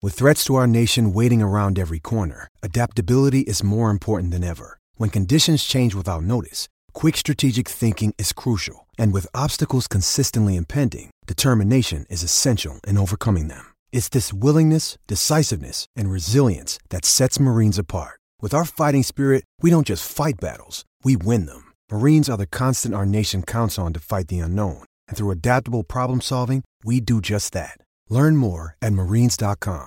With threats to our nation waiting around every corner, adaptability is more important than ever. When conditions change without notice, quick strategic thinking is crucial. And with obstacles consistently impending, determination is essential in overcoming them. It's this willingness, decisiveness, and resilience that sets Marines apart. With our fighting spirit, we don't just fight battles, we win them. Marines are the constant our nation counts on to fight the unknown. And through adaptable problem solving, we do just that. Learn more at marines.com.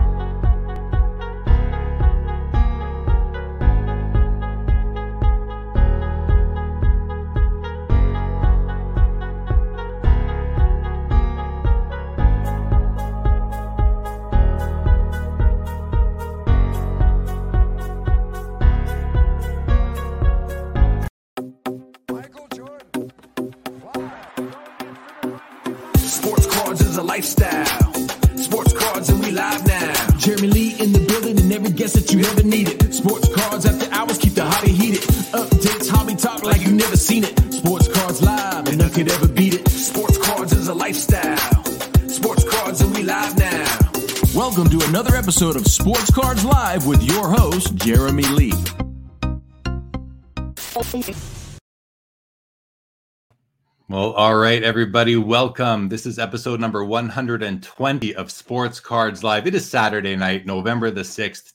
Lifestyle. Sports cards and we live now. Jeremy Lee in the building and every guest that you ever needed. Sports cards after hours keep the hobby heated. Updates, hobby talk like you never seen it. Sports cards live and none could ever beat it. Sports cards is a lifestyle. Sports cards and we live now. Welcome to another episode of Sports Cards Live with your host, Jeremy Lee. Well, all right, everybody, welcome. This is episode number 120 of Sports Cards Live. It is Saturday night, November the 6th,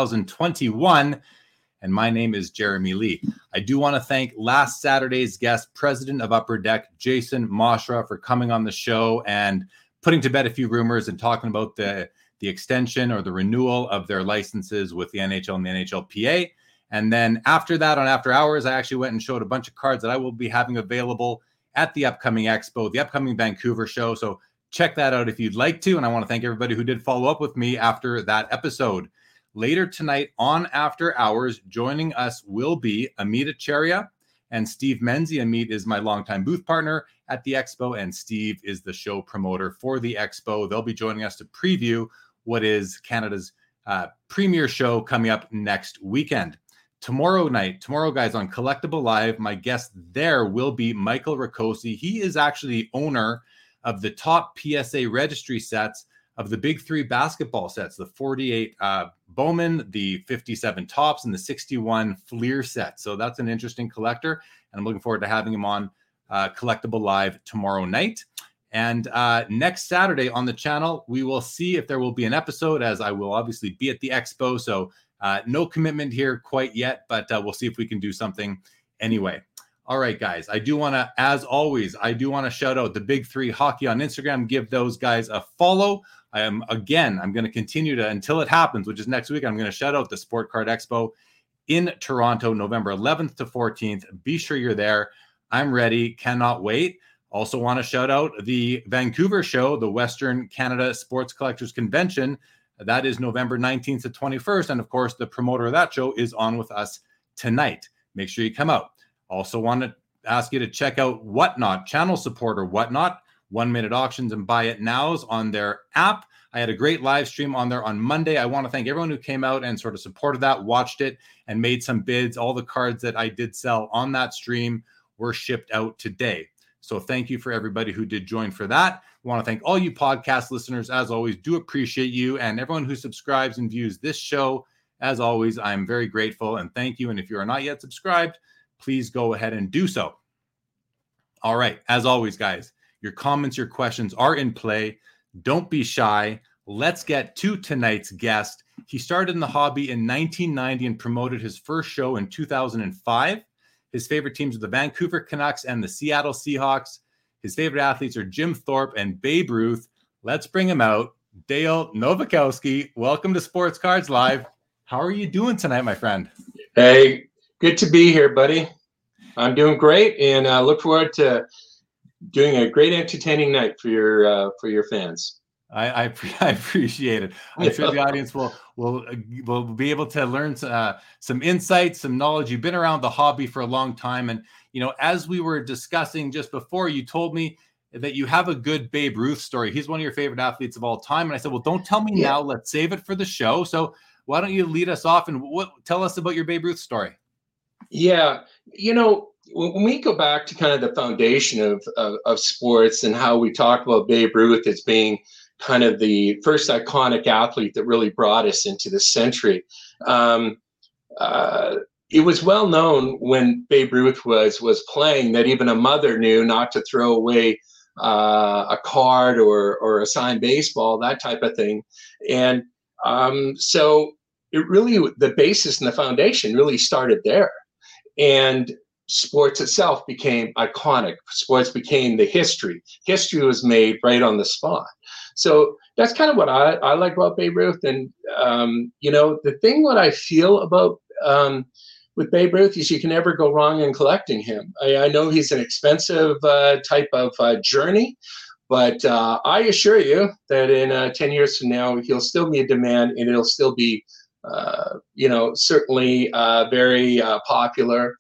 2021, and my name is Jeremy Lee. I do want to thank last Saturday's guest, President of Upper Deck, Jason Mashra, for coming on the show and putting to bed a few rumors and talking about the extension or the renewal of their licenses with the NHL and the NHLPA. And then after that, on After Hours, I actually went and showed a bunch of cards that I will be having available at the upcoming expo, the upcoming Vancouver show. So check that out if you'd like to. And I want to thank everybody who did follow up with me after that episode. Later tonight on After Hours, joining us will be Amit Acharya and Steve Menzie. Amit is my longtime booth partner at the expo, and Steve is the show promoter for the expo. They'll be joining us to preview what is Canada's premier show coming up next weekend. Tomorrow, guys, on Collectible Live, my guest there will be Michael Ricosi. He is actually the owner of the top PSA registry sets of the big three basketball sets, the 48 Bowman, the 57 Tops, and the 61 Fleer set. So that's an interesting collector, and I'm looking forward to having him on Collectible Live tomorrow night. And next Saturday on the channel, we will see if there will be an episode, as I will obviously be at the expo. So no commitment here quite yet, but we'll see if we can do something anyway. All right, guys, I do want to, as always, shout out the Big Three Hockey on Instagram. Give those guys a follow. I'm going to continue to, until it happens, which is next week, I'm going to shout out the Sport Card Expo in Toronto, November 11th to 14th. Be sure you're there. I'm ready. Cannot wait. Also want to shout out the Vancouver show, the Western Canada Sports Collectors Convention. That is November 19th to 21st. And of course, the promoter of that show is on with us tonight. Make sure you come out. Also want to ask you to check out Whatnot, channel supporter Whatnot, 1 Minute Auctions and Buy It Nows on their app. I had a great live stream on there on Monday. I want to thank everyone who came out and sort of supported that, watched it, and made some bids. All the cards that I did sell on that stream were shipped out today. So thank you for everybody who did join for that. I want to thank all you podcast listeners. As always, do appreciate you, and everyone who subscribes and views this show. As always, I'm very grateful and thank you. And if you are not yet subscribed, please go ahead and do so. All right. As always, guys, your comments, your questions are in play. Don't be shy. Let's get to tonight's guest. He started in the hobby in 1990 and promoted his first show in 2005. His favorite teams are the Vancouver Canucks and the Seattle Seahawks. His favorite athletes are Jim Thorpe and Babe Ruth. Let's bring him out. Dale Nowakowski, welcome to Sports Cards Live. How are you doing tonight, my friend? Hey, good to be here, buddy. I'm doing great, and I look forward to doing a great entertaining night for your fans. I appreciate it. I'm sure the audience will be able to learn some insights, some knowledge. You've been around the hobby for a long time, and as we were discussing just before, you told me that you have a good Babe Ruth story. He's one of your favorite athletes of all time, and I said, "Well, don't tell me now. Let's save it for the show." So why don't you lead us off and tell us about your Babe Ruth story? Yeah, when we go back to kind of the foundation of sports and how we talk about Babe Ruth as being kind of the first iconic athlete that really brought us into this century. It was well known when Babe Ruth was playing that even a mother knew not to throw away a card or a signed baseball, that type of thing. And so it really, the basis and the foundation really started there. And sports itself became iconic. Sports became the history. History was made right on the spot. So that's kind of what I like about Babe Ruth. And, the thing what I feel about with Babe Ruth is you can never go wrong in collecting him. I know he's an expensive type of journey, but I assure you that in 10 years from now, he'll still be in demand and it'll still be, certainly very popular.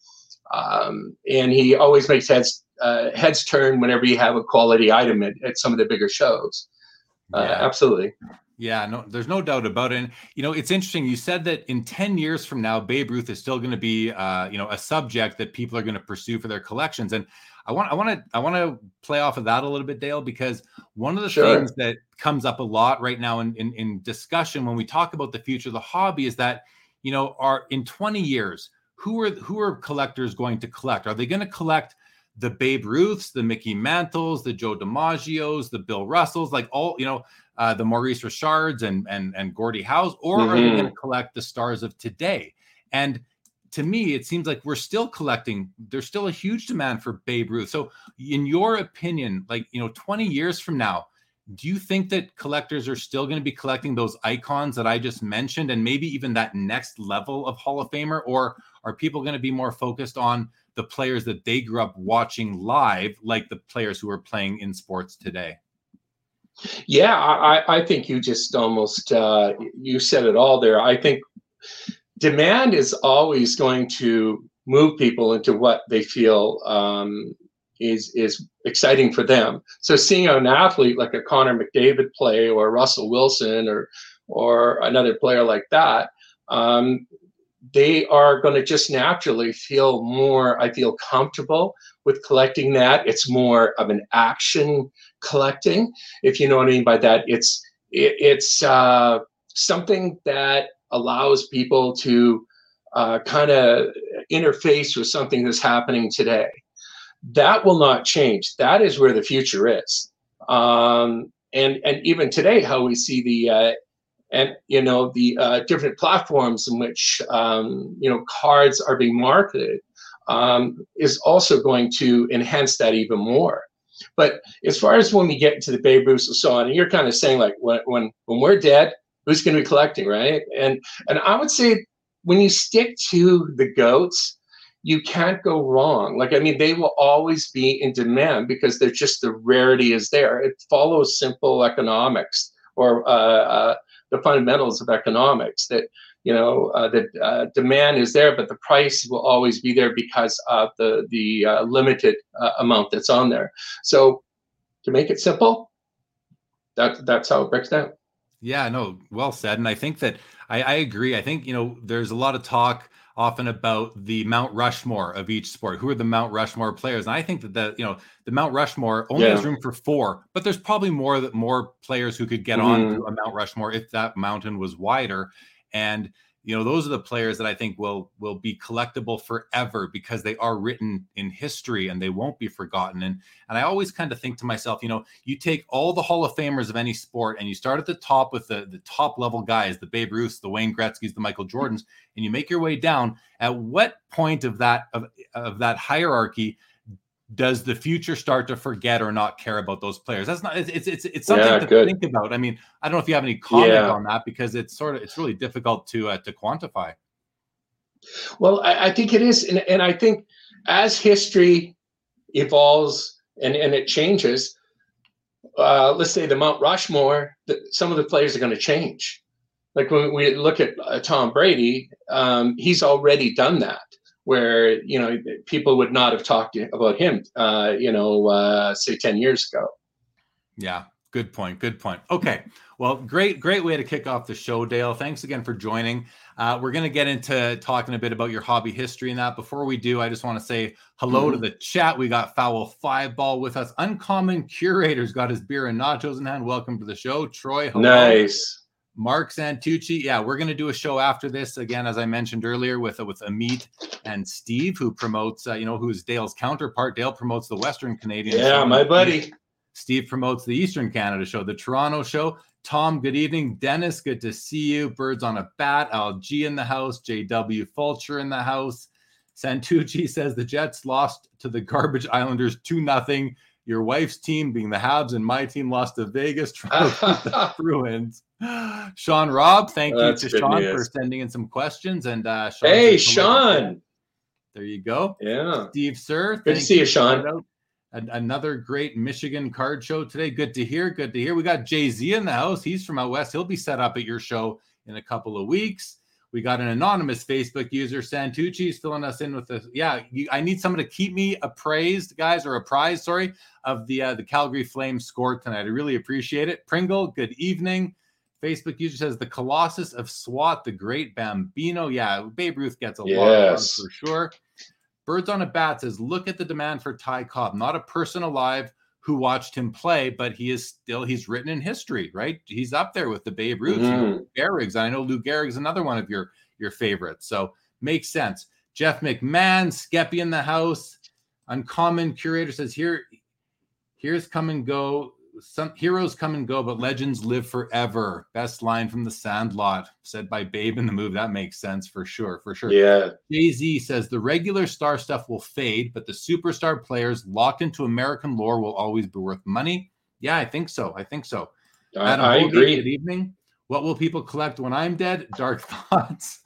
And he always makes heads turn whenever you have a quality item at some of the bigger shows. Absolutely. Yeah, no, there's no doubt about it. And, it's interesting. You said that in 10 years from now, Babe Ruth is still going to be, a subject that people are going to pursue for their collections. And I want to play off of that a little bit, Dale, because one of the things that comes up a lot right now in discussion when we talk about the future of the hobby is that, in 20 years, who are collectors going to collect? Are they going to collect the Babe Ruths, the Mickey Mantles, the Joe DiMaggios, the Bill Russells, like all, the Maurice Richards and Gordie Howes, or are they going to collect the stars of today? And to me, it seems like we're still collecting. There's still a huge demand for Babe Ruth. So in your opinion, 20 years from now, do you think that collectors are still going to be collecting those icons that I just mentioned and maybe even that next level of Hall of Famer? Or are people going to be more focused on the players that they grew up watching live, like the players who are playing in sports today? Yeah, I think you just almost, you said it all there. I think demand is always going to move people into what they feel is exciting for them. So seeing an athlete like a Connor McDavid play or Russell Wilson or another player like that, they are going to just naturally feel more, I feel, comfortable with collecting that. It's more of an action collecting, if you know what I mean by that. It's something that allows people to kind of interface with something that's happening today. That will not change. That is where the future is. And even today, how we see the different platforms in which cards are being marketed is also going to enhance that even more. But as far as when we get into the Babe Ruth and so on, and you're kind of saying like when we're dead, who's going to be collecting, right? And I would say when you stick to the GOATs, you can't go wrong. They will always be in demand because they're just, the rarity is there. It follows simple economics or the fundamentals of economics that, demand is there, but the price will always be there because of the limited amount that's on there. So to make it simple, that's how it breaks down. Yeah, no, well said. And I think that I agree. I think, there's a lot of talk often about the Mount Rushmore of each sport. Who are the Mount Rushmore players? And I think that the Mount Rushmore only has room for 4, but there's probably more players who could get on to a Mount Rushmore if that mountain was wider. And those are the players that I think will be collectible forever because they are written in history and they won't be forgotten. And I always kind of think to myself, you take all the Hall of Famers of any sport and you start at the top with the top level guys, the Babe Ruths, the Wayne Gretzky's, the Michael Jordans, and you make your way down. At what point of that hierarchy does the future start to forget or not care about those players? That's not, it's something to think about. I mean, I don't know if you have any comment on that because it's really difficult to quantify. Well, I think it is. And I think as history evolves and it changes, let's say the Mount Rushmore, some of the players are going to change. Like when we look at Tom Brady, he's already done that. Where people would not have talked about him, say 10 years ago. Yeah, Good point. Good point. Okay. Well, great way to kick off the show, Dale. Thanks again for joining. We're going to get into talking a bit about your hobby history and that. Before we do, I just want to say hello to the chat. We got Foul Five Ball with us. Uncommon Curator's got his beer and nachos in hand. Welcome to the show, Troy. Hello. Nice. Mark Santucci. Yeah, we're going to do a show after this again, as I mentioned earlier, with Amit and Steve, who promotes, who's Dale's counterpart. Dale promotes the Western Canadian. Yeah, my buddy. Steve promotes the Eastern Canada show, the Toronto show. Tom, good evening. Dennis, good to see you. Birds on a Bat. LG in the house. JW Fulcher in the house. Santucci says the Jets lost to the Garbage Islanders 2-0. Your wife's team, being the Habs, and my team lost to Vegas. Trying to beat the Bruins. Sean Robb, thank you to Sean for sending in some questions. And Sean, hey, Sean. There you go. Yeah. Steve Sir. Good to see you, Sean. Another great Michigan card show today. Good to hear. Good to hear. We got Jay-Z in the house. He's from out west. He'll be set up at your show in a couple of weeks. We got an anonymous Facebook user, Santucci's filling us in with this. Yeah, I need someone to keep me appraised, guys, or apprised, sorry, of the Calgary Flames score tonight. I really appreciate it. Pringle, good evening. Facebook user says the Colossus of SWAT, the great Bambino. Yeah, Babe Ruth gets a lot of love for sure. Birds on a Bat says, look at the demand for Ty Cobb. Not a person alive who watched him play, but he's written in history, right? He's up there with the Babe Ruth, Lou Gehrig's. I know Lou Gehrig's another one of your favorites. So makes sense. Jeff McMahon, Skeppy in the house. Uncommon Curator says, here's come and go. Some heroes come and go, but legends live forever. Best line from The Sandlot, said by Babe in the movie. That makes sense for sure. Yeah. Jay-Z says the regular star stuff will fade, but the superstar players locked into American lore will always be worth money. Yeah, I think so. Adam I agree. Good evening. What will people collect when I'm dead? Dark thoughts.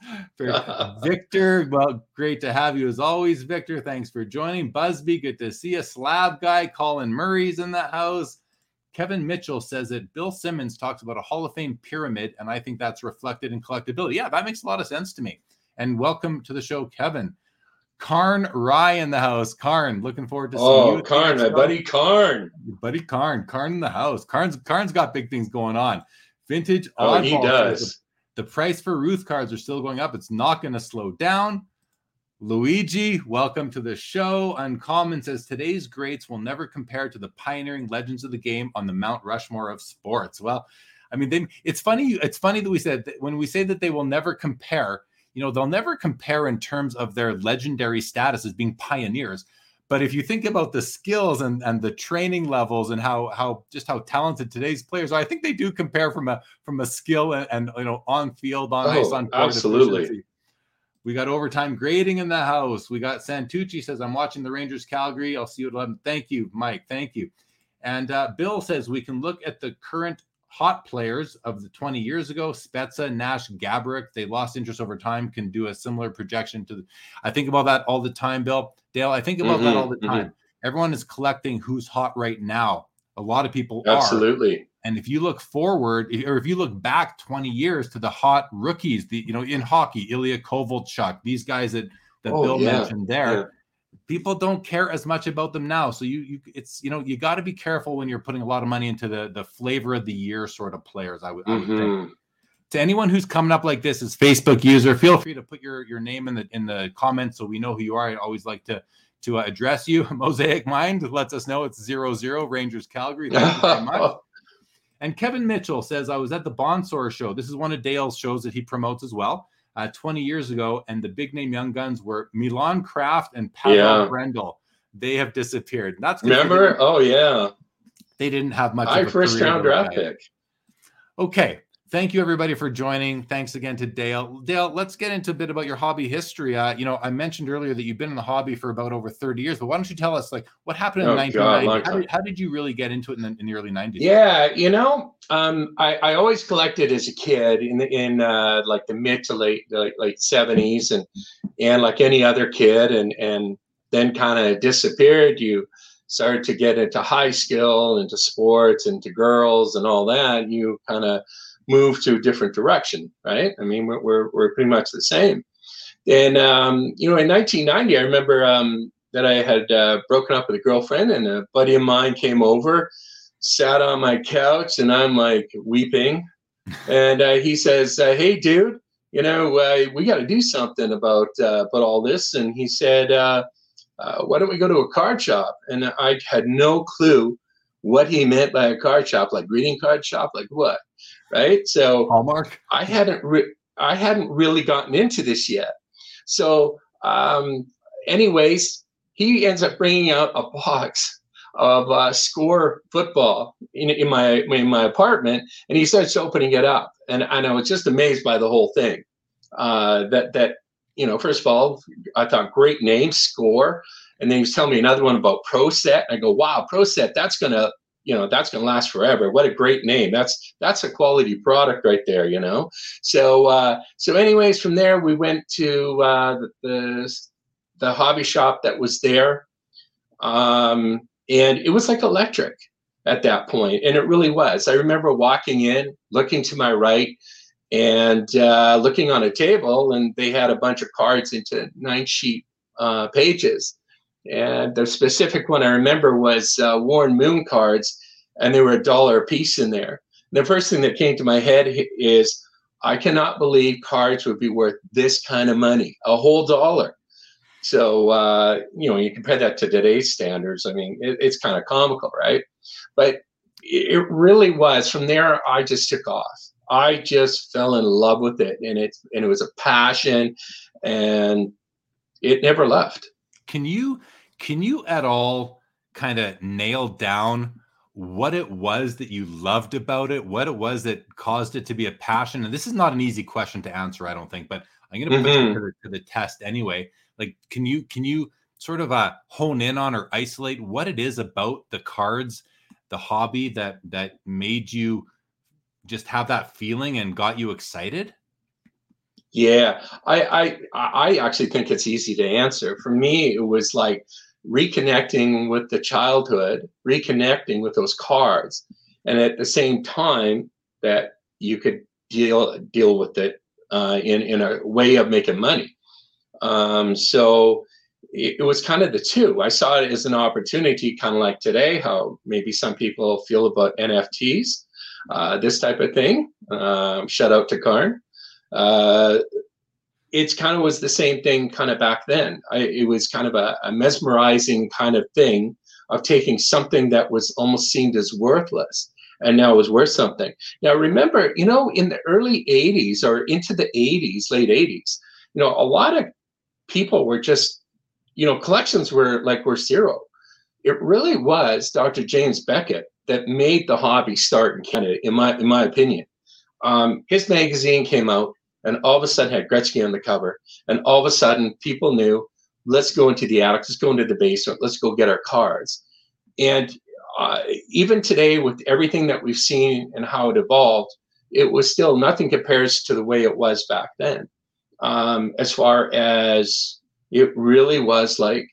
Victor, well, great to have you as always, Victor. Thanks for joining. Busby, good to see you. Slab guy, Colin Murray's in the house. Kevin Mitchell says that Bill Simmons talks about a Hall of Fame pyramid, and I think that's reflected in collectability. Yeah, that makes a lot of sense to me. And welcome to the show, Kevin. Karn Rye in the house. Karn, looking forward to seeing you. Oh, Karn, my buddy Karn. Your buddy Karn in the house. Karn's got big things going on. Vintage. Oh, he does. The price for Ruth cards are still going up. It's not going to slow down. Luigi, welcome to the show. Uncommon says today's greats will never compare to the pioneering legends of the game on the Mount Rushmore of sports. Well, I mean, it's funny that we said that when we say that they will never compare, they'll never compare in terms of their legendary status as being pioneers. But if you think about the skills and the training levels and how talented today's players are, I think they do compare from a skill and on field, on ice, on court. Absolutely. Efficiency. We got overtime grading in the house. We got Santucci says, I'm watching the Rangers Calgary. I'll see you at 11. Thank you, Mike. Thank you. And Bill says we can look at the current hot players of the 20 years ago. Spezza, Nash, Gaborik. They lost interest over time. Can do a similar projection to I think about that all the time, Bill. Dale, I think about that all the time. Everyone is collecting who's hot right now. A lot of people are. Absolutely. And if you look forward, or if you look back 20 years to the hot rookies, in hockey, Ilya Kovalchuk, these guys that Bill mentioned there, people don't care as much about them now. So you got to be careful when you're putting a lot of money into the flavor of the year sort of players. I would think. To anyone who's coming up like this as Facebook user, feel free to put your name in the comments so we know who you are. I always like to address you. Mosaic Mind lets us know it's 0-0 Rangers Calgary. Thank you very much. And Kevin Mitchell says, I was at the Bonsor show. This is one of Dale's shows that he promotes as well, 20 years ago. And the big name young guns were Milan Kraft and Pavel Brendel. They have disappeared. That's remember? Oh, yeah. They didn't have much of a first round draft pick. Okay. Thank you, everybody, for joining. Thanks again to Dale. Dale, let's get into a bit about your hobby history. I mentioned earlier that you've been in the hobby for about over 30 years, but why don't you tell us, what happened in 1990? How did you really get into it in the early 90s? Yeah, I always collected as a kid in like the mid to late 70s, and like any other kid, and then kind of disappeared. You started to get into high skill, into sports, into girls, and all that. You kind of move to a different direction, right? I mean, we're pretty much the same. And in 1990, I remember that I had broken up with a girlfriend, and a buddy of mine came over sat on my couch, and I'm like weeping. And he says, "Hey, dude, we got to do something about all this." And he said, "Why don't we go to a card shop?" And I had no clue what he meant by a card shop, like greeting card shop, like what, right? So Hallmark. I hadn't really gotten into this yet. So, anyways, he ends up bringing out a box of Score football in my apartment, and he starts opening it up, and I was just amazed by the whole thing. First of all, I thought great name, Score, and then he was telling me another one about Pro Set. I go, wow, Pro Set, that's gonna last forever. What a great name. That's a quality product right there, So anyways, from there we went to the hobby shop that was there. And it was like electric at that point, and it really was. I remember walking in, looking to my right, and looking on a table, and they had a bunch of cards into 9-sheet pages. And the specific one I remember was Warren Moon cards, and they were $1 a piece in there. And the first thing that came to my head is, I cannot believe cards would be worth this kind of money, a whole $1. So, you compare that to today's standards. I mean, it's kind of comical, right? But it really was. From there, I just took off. I just fell in love with it, and it was a passion, and it never left. Can you at all kind of nail down what it was that you loved about it, what it was that caused it to be a passion? And this is not an easy question to answer, I don't think, but I'm going to put you to the test anyway. Like, can you sort of hone in on or isolate what it is about the cards, the hobby that made you just have that feeling and got you excited? Yeah, I actually think it's easy to answer. For me, it was like reconnecting with the childhood, reconnecting with those cards, and at the same time that you could deal with it in a way of making money. So it was kind of the two. I saw it as an opportunity, kind of like today, how maybe some people feel about NFTs, this type of thing. Shout out to Karn. It's kind of was the same thing kind of back then. It was kind of a mesmerizing kind of thing of taking something that was almost seemed as worthless, and now it was worth something. Now, remember, in the early 80s or into the 80s, late 80s, a lot of people were just, collections were zero. It really was Dr. James Beckett that made the hobby start in Canada, in my opinion. His magazine came out, and all of a sudden had Gretzky on the cover, and all of a sudden people knew, let's go into the attic, let's go into the basement, let's go get our cards. And even today, with everything that we've seen and how it evolved, it was still nothing compares to the way it was back then. As far as it really was like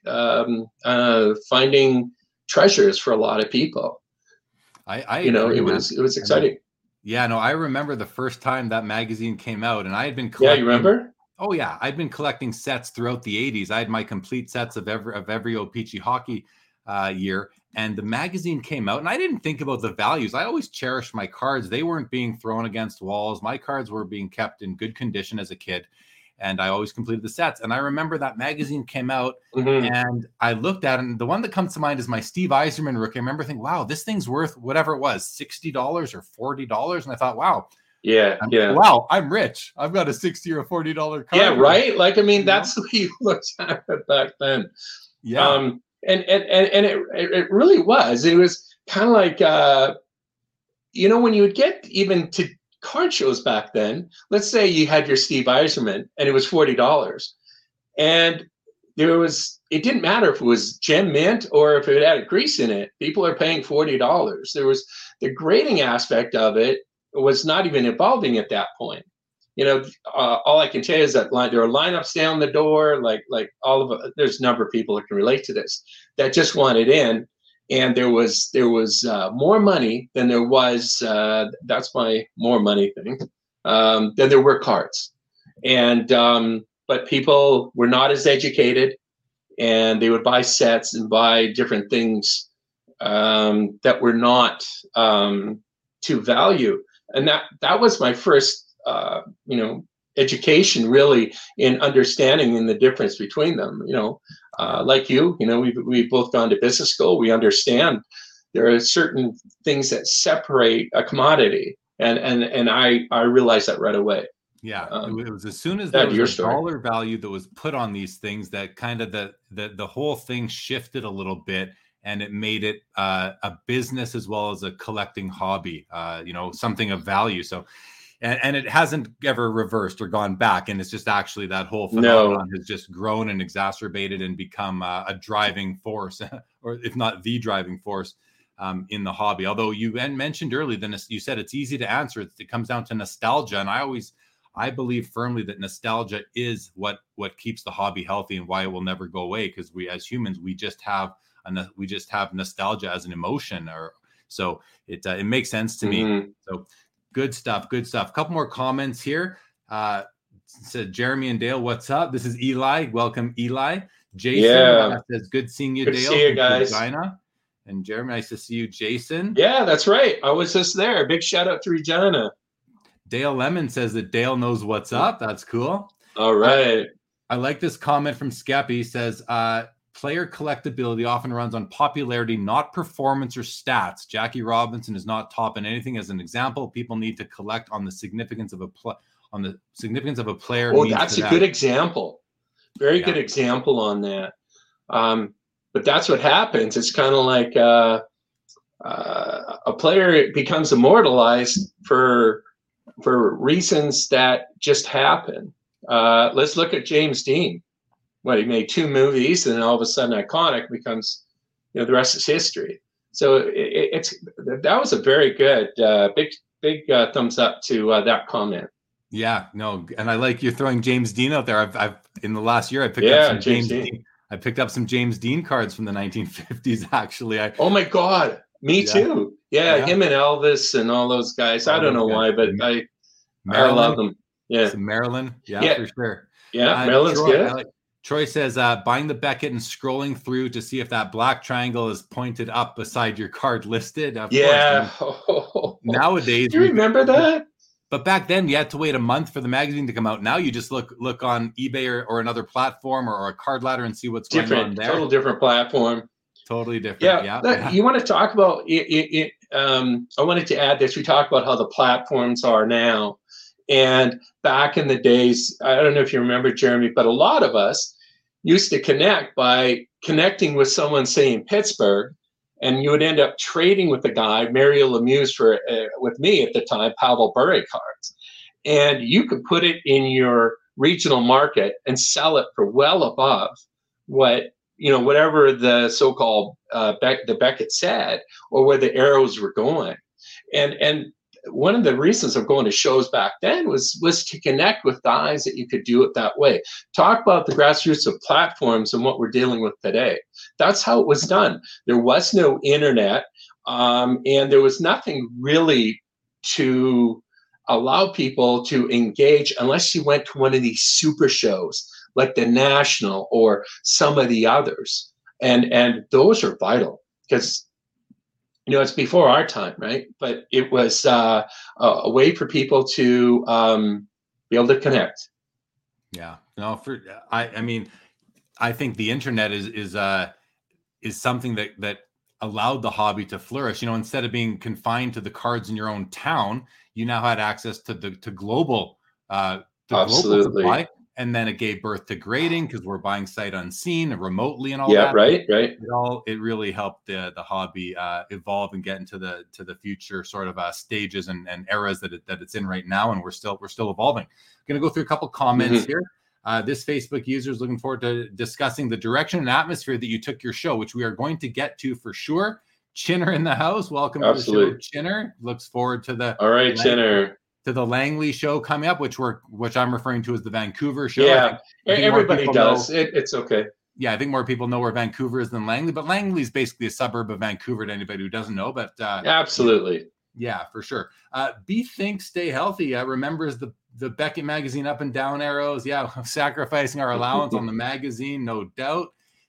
finding treasures for a lot of people. I agree, it was exciting. Yeah, no, I remember the first time that magazine came out, and I had been collecting. Yeah, you remember? Oh yeah, I'd been collecting sets throughout the 80s. I had my complete sets of every O-Pee-Chee hockey year, and the magazine came out, and I didn't think about the values. I always cherished my cards. They weren't being thrown against walls. My cards were being kept in good condition as a kid, and I always completed the sets. And I remember that magazine came out, and I looked at it, and the one that comes to mind is my Steve Yzerman rookie. I remember thinking, wow, this thing's worth whatever it was, $60 or $40. And I thought, wow. Yeah. Wow, I'm rich. I've got a $60 or $40 card. Yeah, right? Like, I mean, that's the way you looked at it back then. Yeah. And it really was. It was kind of like, when you would get even to card shows back then, let's say you had your Steve Yzerman and it was $40. And it didn't matter if it was gem mint or if it had a grease in it. People are paying $40. There was the grading aspect of it was not even evolving at that point. All I can tell you is that there are lineups down the door, like there's a number of people that can relate to this that just wanted in, and there was more money than there was. That's my more money thing. Than there were cards, and but people were not as educated, and they would buy sets and buy different things that were not to value. And that was my first, education really in understanding in the difference between them. Like we've both gone to business school. We understand there are certain things that separate a commodity, and I realized that right away. Yeah, it was as soon as there was a dollar value that was put on these things that kind of the whole thing shifted a little bit, and it made it a business as well as a collecting hobby, something of value. So, and it hasn't ever reversed or gone back. And it's just actually that whole phenomenon has just grown and exacerbated and become a driving force, or if not the driving force in the hobby. Although you mentioned earlier, then you said it's easy to answer. It comes down to nostalgia. And I believe firmly that nostalgia is what keeps the hobby healthy and why it will never go away. Because we, as humans, we just have nostalgia as an emotion, so it makes sense to me. So good stuff. A couple more comments here. Said Jeremy and Dale, what's up? This is Eli. Welcome, Eli. Jason says, good seeing you, good Dale. To see you guys. Regina. And Jeremy, nice to see you, Jason. Yeah, that's right. I was just there. Big shout out to Regina. Dale Lemon says that Dale knows what's up. That's cool. All right. I like this comment from Skeppy. He says, player collectability often runs on popularity, not performance or stats. Jackie Robinson is not top in anything. As an example, people need to collect on the significance of a player. Oh, that's a good example. Very good example on that. But that's what happens. It's kind of like a player becomes immortalized for reasons that just happen. Let's look at James Dean. He made 2 movies, and then all of a sudden iconic becomes, the rest is history. So that was a very good, big thumbs up to that comment. Yeah, no, and I like you throwing James Dean out there. I've in the last year I picked up some James Dean. I picked up some James Dean cards from the 1950s. Actually, oh my God, me too. Yeah, him and Elvis and all those guys. I don't know why, but I love them. Yeah, Marilyn. Yeah, for sure. Yeah, Marilyn's good. Troy says, buying the Beckett and scrolling through to see if that black triangle is pointed up beside your card listed. Of course. Nowadays, do you remember that? But back then, you had to wait a month for the magazine to come out. Now you just look on eBay or another platform or a card ladder and see what's going on there. Total different platform. Totally different. Yeah. You want to talk about it? I wanted to add this. We talk about how the platforms are now. And back in the days, I don't know if you remember, Jeremy, but a lot of us used to connect by connecting with someone, say, in Pittsburgh, and you would end up trading with the guy, Mario Lemieux, with me at the time, Pavel Bure cards. And you could put it in your regional market and sell it for well above whatever the so-called the Beckett said, or where the arrows were going. And one of the reasons of going to shows back then was to connect with guys that you could do it that way. Talk about the grassroots of platforms and what we're dealing with today. That's how it was done. There was no internet, and there was nothing really to allow people to engage unless you went to one of these super shows like the National or some of the others. And those are vital because it's before our time, right? But it was a way for people to be able to connect. Yeah. No, I think the internet is something that allowed the hobby to flourish. Instead of being confined to the cards in your own town, you now had access to global global supply. And then it gave birth to grading because we're buying sight unseen and remotely and all that. Yeah, right. It really helped the hobby evolve and get into the future sort of stages and eras that it's in right now, and we're still evolving. I'm going to go through a couple comments here. This Facebook user is looking forward to discussing the direction and atmosphere that you took your show, which we are going to get to for sure. Chinner in the house, welcome to the show, Chinner. Looks forward to the. All right, Chinner. To the Langley show coming up, which I'm referring to as the Vancouver show. Yeah, I think everybody does. It's okay. Yeah, I think more people know where Vancouver is than Langley, but Langley is basically a suburb of Vancouver to anybody who doesn't know. But absolutely, yeah, for sure. Be Think Stay Healthy remembers the Beckett magazine up and down arrows. Yeah, sacrificing our allowance on the magazine, no doubt.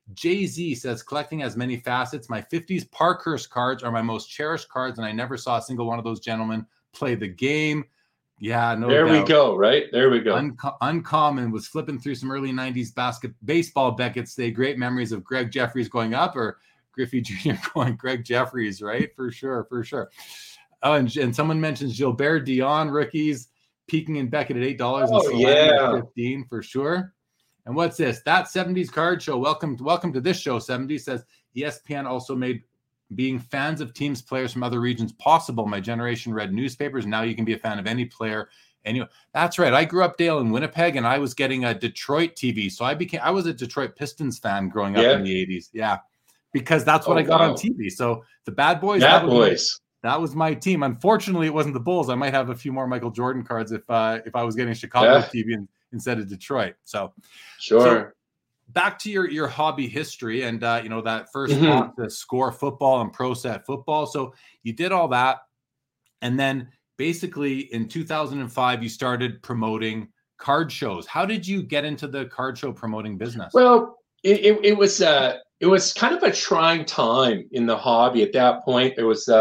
Jay-Z says, collecting has many facets. My 50s Parkhurst cards are my most cherished cards, and I never saw a single one of those gentlemen play the game. Yeah, no There doubt. we go, right? There we go. Uncommon was flipping through some early 90s baseball. Beckett say great memories of Greg Jeffries going up, or Griffey Jr. going Greg Jeffries, right? For sure. Oh, and someone mentions Gilbert Dion rookies peaking in Beckett at $8 and Solana at $15 for sure. And what's this? That 70s card show. Welcome to this show. 70 says ESPN also made being fans of teams, players from other regions possible. My generation read newspapers. Now you can be a fan of any player. Anyway, that's right. I grew up, Dale, in Winnipeg, and I was getting a Detroit TV. So I was a Detroit Pistons fan growing up in the 80s. Yeah, because that's what I got on TV. So the Bad Boys. That was my team. Unfortunately, it wasn't the Bulls. I might have a few more Michael Jordan cards if I was getting Chicago TV instead of Detroit. So sure. So back to your hobby history and that first talk to Score Football and Pro Set Football. So you did all that, and then basically in 2005 you started promoting card shows. How did you get into the card show promoting business? Well, it was kind of a trying time in the hobby at that point. There was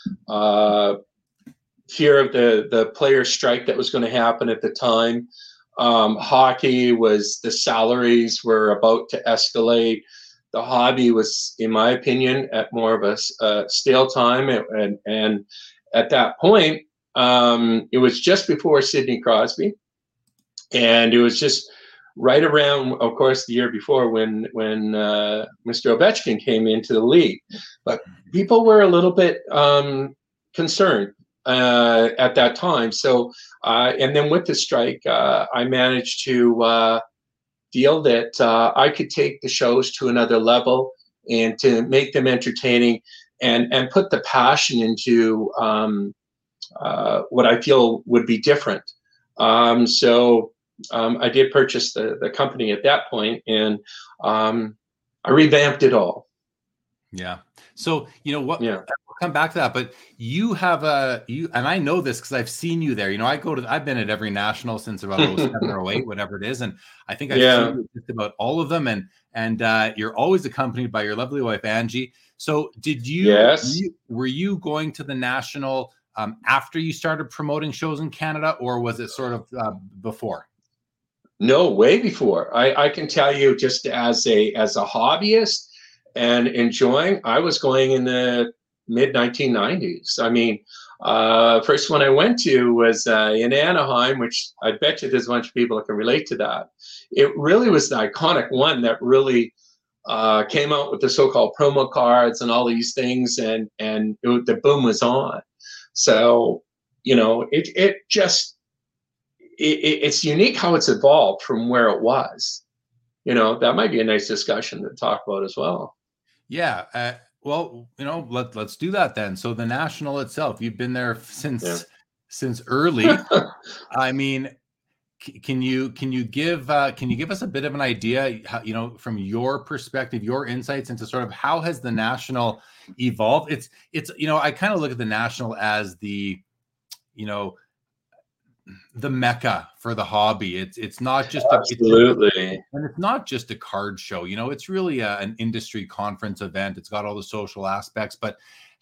fear of the player strike that was going to happen at the time. Hockey the salaries were about to escalate. The hobby was, in my opinion, at more of a stale time. And at that point, it was just before Sidney Crosby. And it was just right around, of course, the year before when Mr. Ovechkin came into the league. But people were a little bit concerned at that time. So, and then with the strike, I managed to deal that I could take the shows to another level and to make them entertaining and put the passion into what I feel would be different. So I did purchase the company at that point, and I revamped it all. Yeah. So, what? Yeah. We'll come back to that, but you have and I know this because I've seen you there. I've been at every national since about 07 or 08, whatever it is, and I think I've seen you just about all of them. And you're always accompanied by your lovely wife Angie. So, did you? Yes. Were you going to the national after you started promoting shows in Canada, or was it sort of before? No, way before. I can tell you, just as a hobbyist and enjoying, I was going in the mid 1990s. I mean, first one I went to was in Anaheim, which I bet you there's a bunch of people that can relate to that. It really was the iconic one that really came out with the so-called promo cards and all these things, and the boom was on. So, it's unique how it's evolved from where it was. That might be a nice discussion to talk about as well. Yeah. Well, let's do that then. So the national itself, you've been there since early. I mean, can you give us a bit of an idea, how, from your perspective, your insights into sort of how has the national evolved? It's I kind of look at the national as the mecca for the hobby. It's not just absolutely, and it's not just a card show. It's really an industry conference event. It's got all the social aspects. But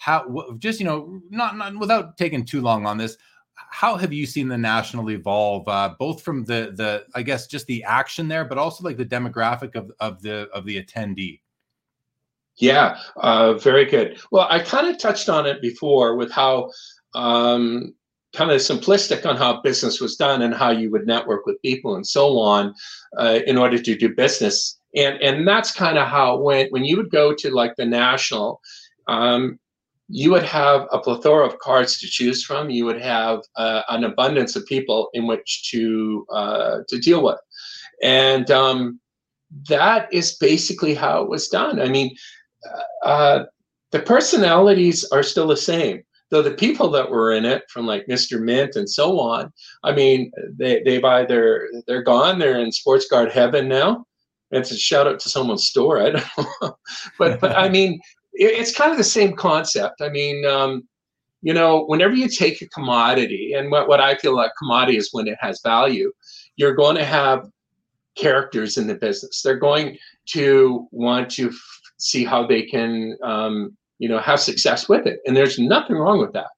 not without taking too long on this, how have you seen the national evolve, both from the I guess just the action there, but also like the demographic of the attendee? Yeah, very good. Well, I kind of touched on it before with how kind of simplistic on how business was done and how you would network with people and so on in order to do business. And that's kind of how when you would go to like the national, you would have a plethora of cards to choose from. You would have an abundance of people in which to deal with. And that is basically how it was done. I mean, the personalities are still the same. Though the people that were in it, from like Mr. Mint and so on, I mean, they're gone. They're in sports card heaven now. It's a shout out to someone's store. I don't know, but I mean, it's kind of the same concept. I mean, whenever you take a commodity, and what I feel like commodity is when it has value, you're going to have characters in the business. They're going to want to see how they can, have success with it. And there's nothing wrong with that.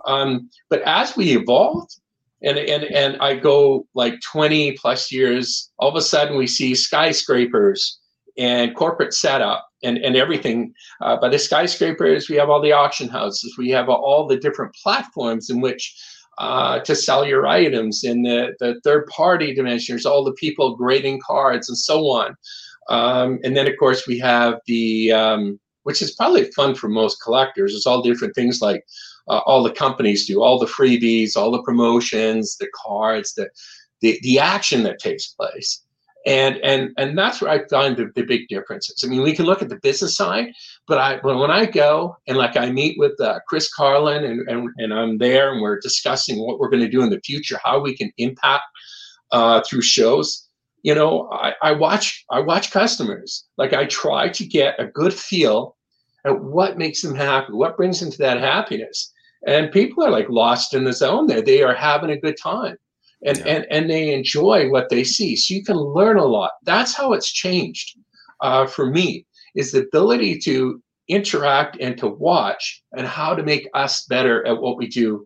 But as we evolved, and I go like 20 plus years, all of a sudden we see skyscrapers and corporate setup and everything. By the skyscrapers, we have all the auction houses. We have all the different platforms in which to sell your items. In the third-party dimension, there's all the people grading cards and so on. And then, of course, we have the, which is probably fun for most collectors. It's all different things like all the companies do, all the freebies, all the promotions, the cards, the action that takes place. And that's where I find the big differences. I mean, we can look at the business side, but when I go and like I meet with Chris Carlin and I'm there and we're discussing what we're going to do in the future, how we can impact through shows. I watch customers. Like I try to get a good feel at what makes them happy, what brings them to that happiness. And people are like lost in the zone there. They are having a good time. And they enjoy what they see. So you can learn a lot. That's how it's changed for me, is the ability to interact and to watch and how to make us better at what we do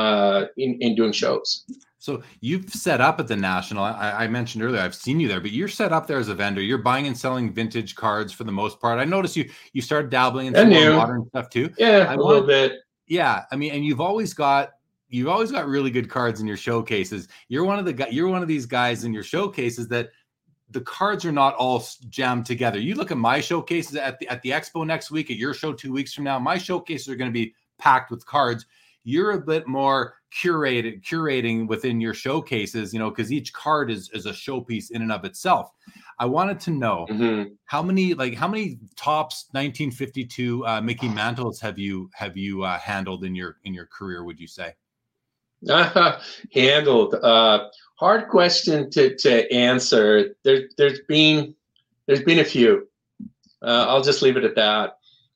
in doing shows. So you've set up at the National. I mentioned earlier, I've seen you there, but you're set up there as a vendor. You're buying and selling vintage cards for the most part. I noticed you started dabbling in some more modern stuff too. Yeah, a little bit. Yeah, I mean, and you've always got really good cards in your showcases. You're one of these guys in your showcases that the cards are not all jammed together. You look at my showcases at the expo next week, at your show 2 weeks from now, my showcases are going to be packed with cards. You're a bit more curating within your showcases, because each card is a showpiece in and of itself. I wanted to know how many Topps 1952 Mickey Mantles have you handled in your career, would you say? Handled. Hard question to answer. There's been a few. I'll just leave it at that.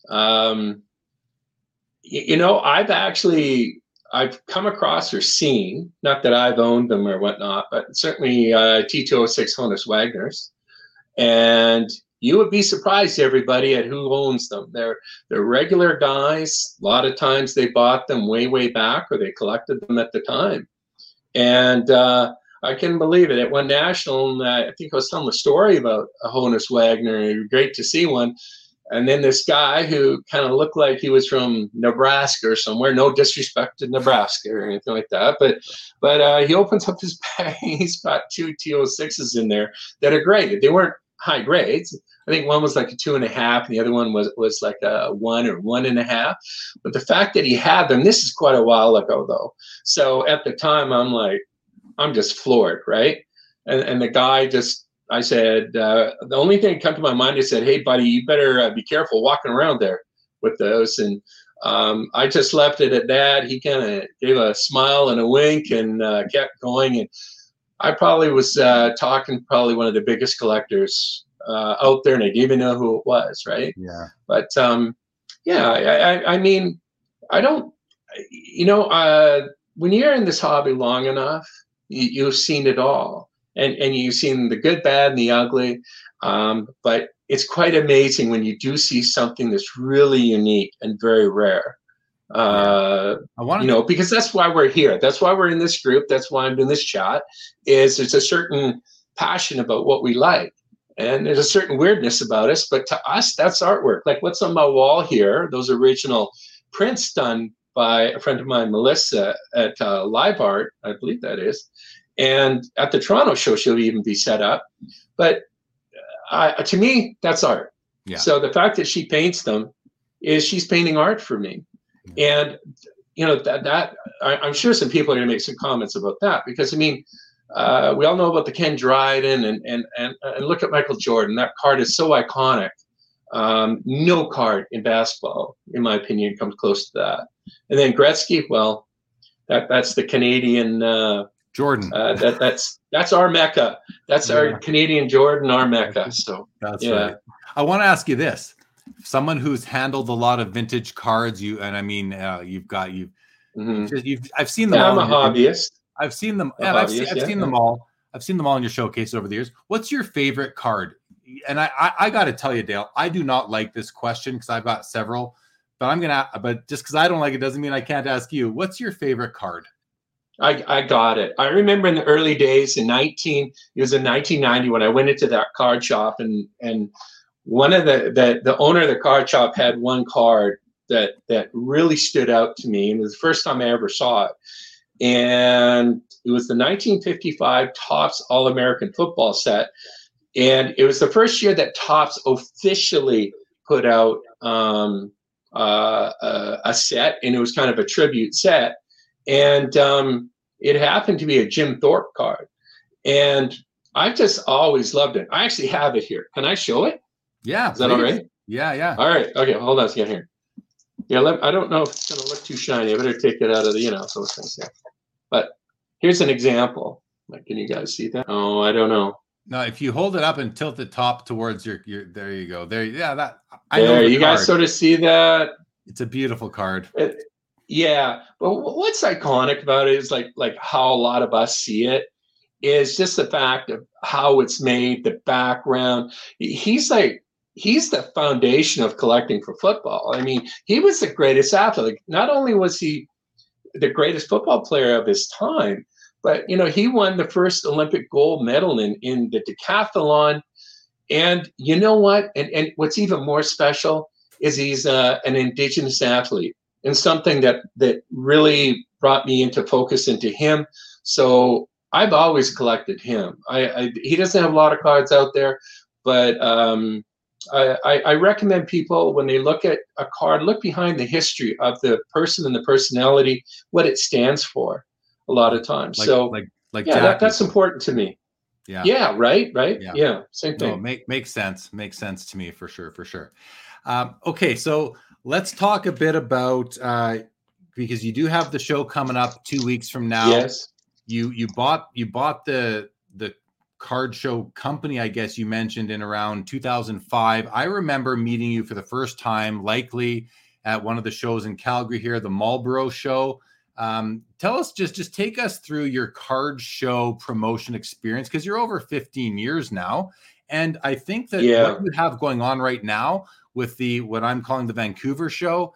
I've come across or seen, not that I've owned them or whatnot, but certainly T206 Honus Wagners. And you would be surprised, everybody, at who owns them. They're regular guys. A lot of times they bought them way back, or they collected them at the time. And I couldn't believe it. At one National, I think I was telling a story about a Honus Wagner. Great to see one. And then this guy who kind of looked like he was from Nebraska or somewhere, no disrespect to Nebraska or anything like that, but he opens up his bag. He's got two T06s in there that are great. They weren't high grades. I think one was like a 2.5, and the other one was like a 1 or 1.5. But the fact that he had them, this is quite a while ago though. So at the time, I'm just floored, right? And the guy I said, the only thing that came to my mind, I said, hey, buddy, you better be careful walking around there with those. And I just left it at that. He kind of gave a smile and a wink and kept going. And I probably was talking one of the biggest collectors out there, and I didn't even know who it was, right? Yeah. But, I mean, I don't, when you're in this hobby long enough, you've seen it all. And you've seen the good, bad, and the ugly. But it's quite amazing when you do see something that's really unique and very rare. Because that's why we're here. That's why we're in this group. That's why I'm doing this chat. There's a certain passion about what we like. And there's a certain weirdness about us. But to us, that's artwork. Like what's on my wall here, those original prints done by a friend of mine, Melissa, at Live Art, I believe that is. And at the Toronto show, she'll even be set up. But to me, that's art. Yeah. So the fact that she paints them is she's painting art for me. Yeah. And, that I'm sure some people are going to make some comments about that, because, I mean, we all know about the Ken Dryden and look at Michael Jordan. That card is so iconic. No card in basketball, in my opinion, comes close to that. And then Gretzky, well, that's the Canadian Jordan. That's our Mecca. That's our Canadian Jordan, our Mecca. So that's right. I want to ask you this: someone who's handled a lot of vintage cards, I've seen them. I'm a hobbyist. I've seen them. I've seen them all. I've seen them all in your showcase over the years. What's your favorite card? And I got to tell you, Dale, I do not like this question because I've got several, but just because I don't like it doesn't mean I can't ask you. What's your favorite card? I got it. I remember in the early days it was in 1990 when I went into that card shop, and one of the owner of the card shop had one card that really stood out to me, and it was the first time I ever saw it. And it was the 1955 Topps All-American Football set, and it was the first year that Topps officially put out a set, and it was kind of a tribute set. And it happened to be a Jim Thorpe card. And I've just always loved it. I actually have it here. Can I show it? Yeah. Is that all right? Yeah. All right. Okay, hold on a second here. Yeah, I don't know if it's going to look too shiny. I better take it out of the, those things there. But here's an example. Can you guys see that? Oh, I don't know. No, if you hold it up and tilt the top towards your there you go. There, yeah, you guys sort of see that? It's a beautiful card. Yeah, but what's iconic about it is like how a lot of us see it is just the fact of how it's made, the background. He's the foundation of collecting for football. I mean, he was the greatest athlete. Not only was he the greatest football player of his time, but he won the first Olympic gold medal in the decathlon. And you know what? And what's even more special is he's an Indigenous athlete. And something that really brought me into focus into him. So I've always collected him. He doesn't have a lot of cards out there, but I recommend people, when they look at a card, look behind the history of the person and the personality, what it stands for a lot of times. That's important to me. Yeah. Yeah. Right. Yeah. Same thing. No, makes sense. Makes sense to me for sure. Okay. So let's talk a bit about, because you do have the show coming up 2 weeks from now. Yes. You bought the card show company, I guess you mentioned, in around 2005. I remember meeting you for the first time, likely at one of the shows in Calgary here, the Marlboro show. Tell us, just take us through your card show promotion experience, because you're over 15 years now. And I think that what you have going on right now with what I'm calling the Vancouver show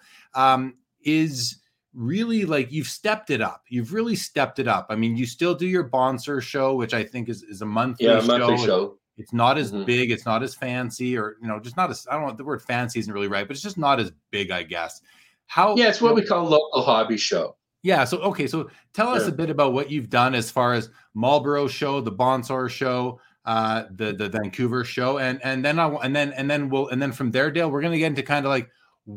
is really you've stepped it up. You've really stepped it up. I mean, you still do your Bonser show, which I think is a monthly show. It's not as big. It's not as fancy, or, just not as, I don't know, the word fancy isn't really right, but it's just not as big, I guess. It's what we call a local hobby show. Yeah. So tell us a bit about what you've done as far as Marlboro show, the Bonser show, the Vancouver show, and then from there, Dale, we're going to get into kind of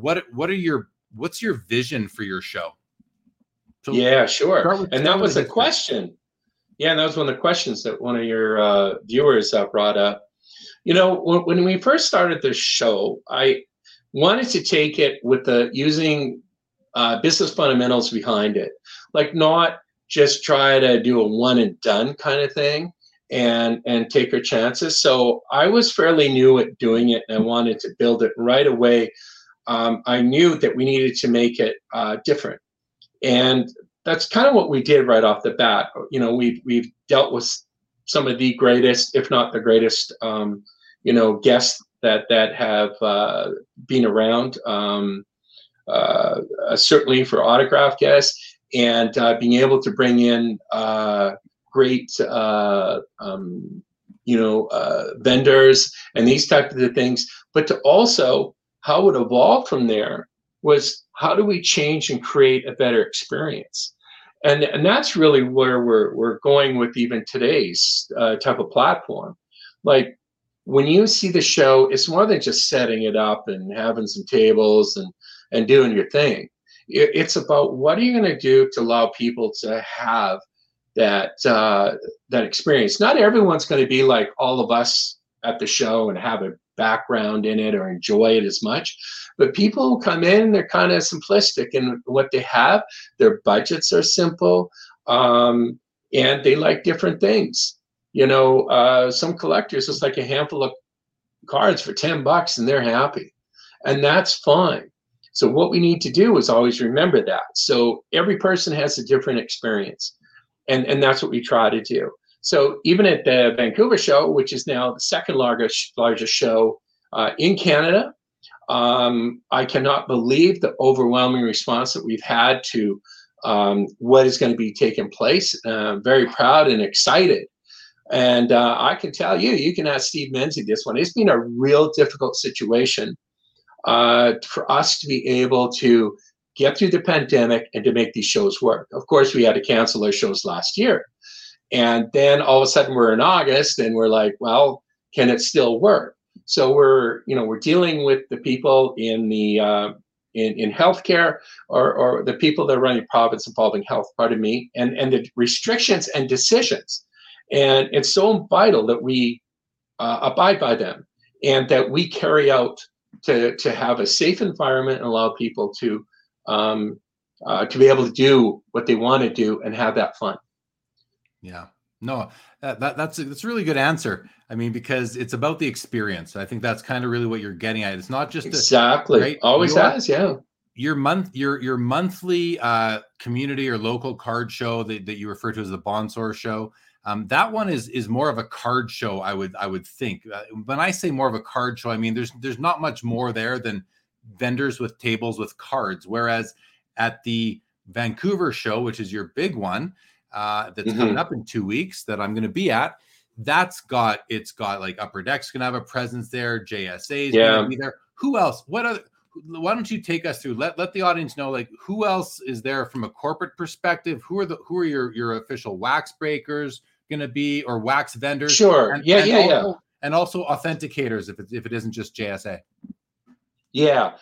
what's your vision for your show? So yeah, sure. And that was a question. Yeah, and that was one of the questions that one of your viewers brought up. When we first started the show, I wanted to take it with using business fundamentals behind it, not just try to do a one and done kind of thing and take our chances. So I was fairly new at doing it, and I wanted to build it right away. I knew that we needed to make it different, and that's kind of what we did right off the bat. We've dealt with some of the greatest, if not the greatest, guests that have been around. Certainly for autograph guests, and being able to bring in great, vendors and these types of things, but to also how it evolved from there was how do we change and create a better experience, and that's really where we're going with even today's type of platform. When you see the show, it's more than just setting it up and having some tables and doing your thing. It's about what are you going to do to allow people to have that experience. Not everyone's going to be like all of us at the show and have a background in it or enjoy it as much, but people who come in, they're kind of simplistic in what they have. Their budgets are simple, and they like different things. Some collectors, it's like a handful of cards for $10 and they're happy, and that's fine. So what we need to do is always remember that. So every person has a different experience, and that's what we try to do. So even at the Vancouver show, which is now the second largest show in Canada, I cannot believe the overwhelming response that we've had to what is going to be taking place. Very proud and excited. And I can tell you, you can ask Steve Menzie this one. It's been a real difficult situation for us to be able to get through the pandemic and to make these shows work. Of course, we had to cancel our shows last year. And then all of a sudden we're in August and we're like, well, can it still work? So we're dealing with the people in the in healthcare or the people that are running province involving health, pardon me, and the restrictions and decisions. And it's so vital that we abide by them and that we carry out to have a safe environment and allow people to be able to do what they want to do and have that fun. Yeah, no, that's a really good answer. I mean, because it's about the experience. I think that's kind of really what you're getting at. It's not just exactly right? Always has, yeah. Your monthly community or local card show that you refer to as the Bonsor show. That one is more of a card show, I would think. When I say more of a card show, I mean there's not much more there than vendors with tables with cards. Whereas at the Vancouver show, which is your big one, that's coming up in 2 weeks that I'm going to be at, it's got like Upper Deck's going to have a presence there. JSA is going to be there. Who else? Why don't you take us through? Let the audience know, like, who else is there from a corporate perspective? Who are your official wax breakers going to be, or wax vendors? Sure. And also authenticators if it isn't just JSA. Yeah.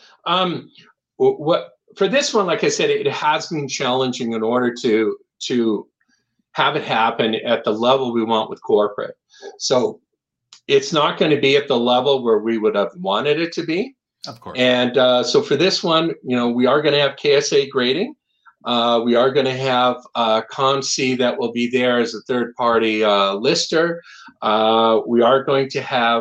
What for this one, like I said, it has been challenging in order to have it happen at the level we want with corporate. So it's not going to be at the level where we would have wanted it to be. Of course. And so for this one, we are going to have KSA grading. We are going to have COMC that will be there as a third-party lister. We are going to have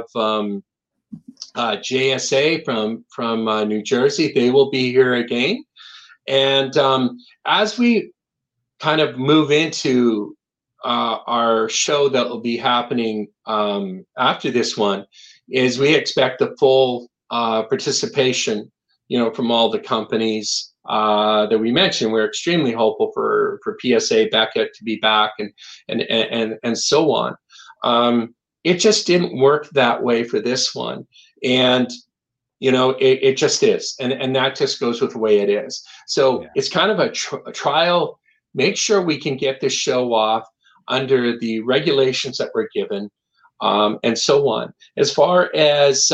JSA from New Jersey. They will be here again. And as we kind of move into our show that will be happening after this one, is we expect the full participation, from all the companies that we mentioned. We're extremely hopeful for PSA Beckett to be back and so on. It just didn't work that way for this one, and it just is, and that just goes with the way it is. So it's kind of a trial. Make sure we can get this show off under the regulations that we're given, and so on. As far as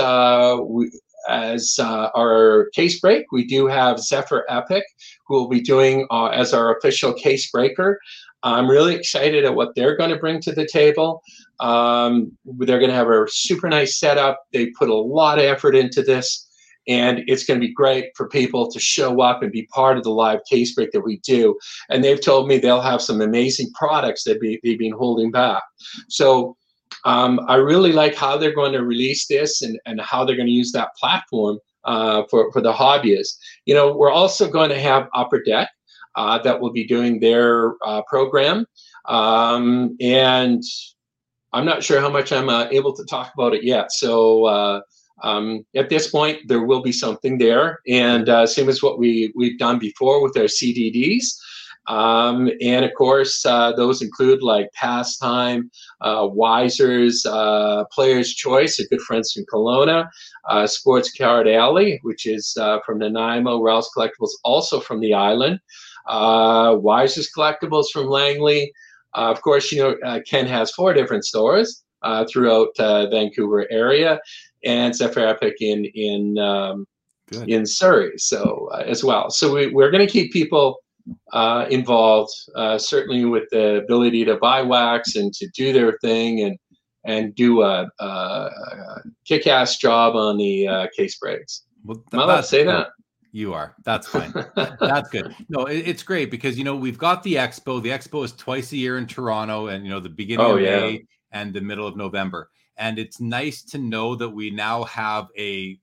our case break, we do have Zephyr Epic, who will be doing as our official case breaker. I'm really excited at what they're going to bring to the table. They're going to have a super nice setup. They put a lot of effort into this, and it's going to be great for people to show up and be part of the live case break that we do. And they've told me they'll have some amazing products that they've been holding back. So I really like how they're going to release this and how they're going to use that platform for the hobbyists. We're also going to have Upper Deck that will be doing their program. And I'm not sure how much I'm able to talk about it yet. So at this point, there will be something there. And same as what we've done before with our CDDs. And of course, those include like Pastime, Wisers, Player's Choice, our good friends from Kelowna, Sports Card Alley, which is from Nanaimo, Rouse Collectibles, also from the island, Wisers Collectibles from Langley. Of course, Ken has 4 different stores throughout Vancouver area, and Zephyr Epic in Surrey, so as well. So we're going to keep people involved, certainly with the ability to buy wax and to do their thing and do a kick-ass job on the case breaks. Well, am I allowed to say that? You are. That's fine. That's good. No, it's great because, we've got the expo. The expo is twice a year in Toronto, and, the beginning of May and the middle of November. And it's nice to know that we now have a,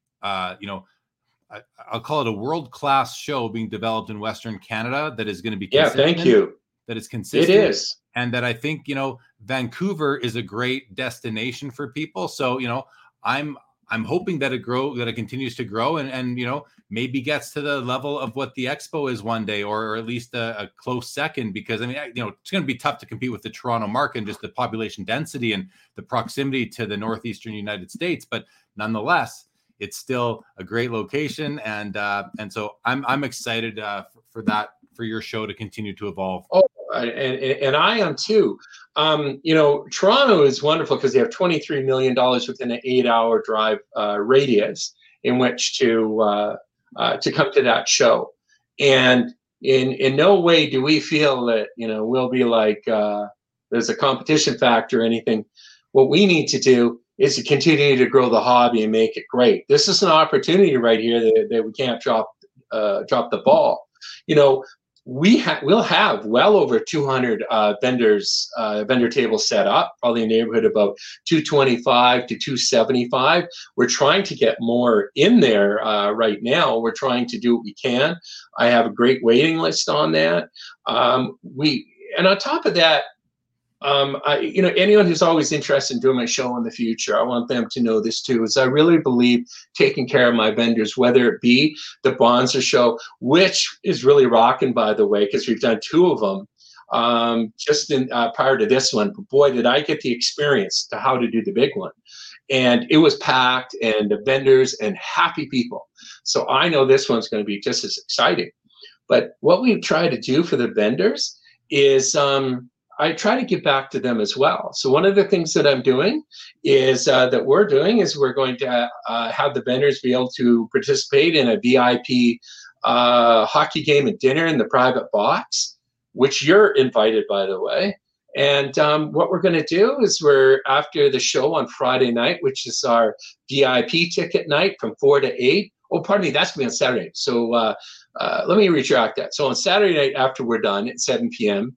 I'll call it a world-class show being developed in Western Canada that is going to be consistent. Yeah, thank you. That is consistent. It is. And that I think, Vancouver is a great destination for people. So, I'm hoping that it continues to grow and maybe gets to the level of what the Expo is one day, or at least a close second, because it's going to be tough to compete with the Toronto market and just the population density and the proximity to the northeastern United States. But nonetheless, it's still a great location. And so I'm excited for your show to continue to evolve. Oh, and I am too. Toronto is wonderful because they have $23 million within an 8-hour drive radius in which to come to that show. And in no way do we feel that, we'll be like, there's a competition factor or anything. What we need to do is to continue to grow the hobby and make it great. This is an opportunity right here that we can't drop the ball. We'll have well over 200 vendor tables set up, probably in the neighborhood about 225 to 275. We're trying to get more in there right now. We're trying to do what we can. I have a great waiting list on that. And on top of that, anyone who's always interested in doing my show in the future, I want them to know this too, is I really believe taking care of my vendors, whether it be the Bonza show, which is really rocking, by the way, because we've done 2 of them just prior to this one. But boy, did I get the experience to how to do the big one. And it was packed, and the vendors and happy people. So I know this one's going to be just as exciting. But what we try to do for the vendors is I try to give back to them as well. So one of the things that I'm doing is we're going to have the vendors be able to participate in a VIP hockey game and dinner in the private box, which you're invited, by the way. And what we're going to do is after the show on Friday night, which is our VIP ticket night from 4 to 8. Oh, pardon me, that's going to be on Saturday. So let me retract that. So on Saturday night after we're done at 6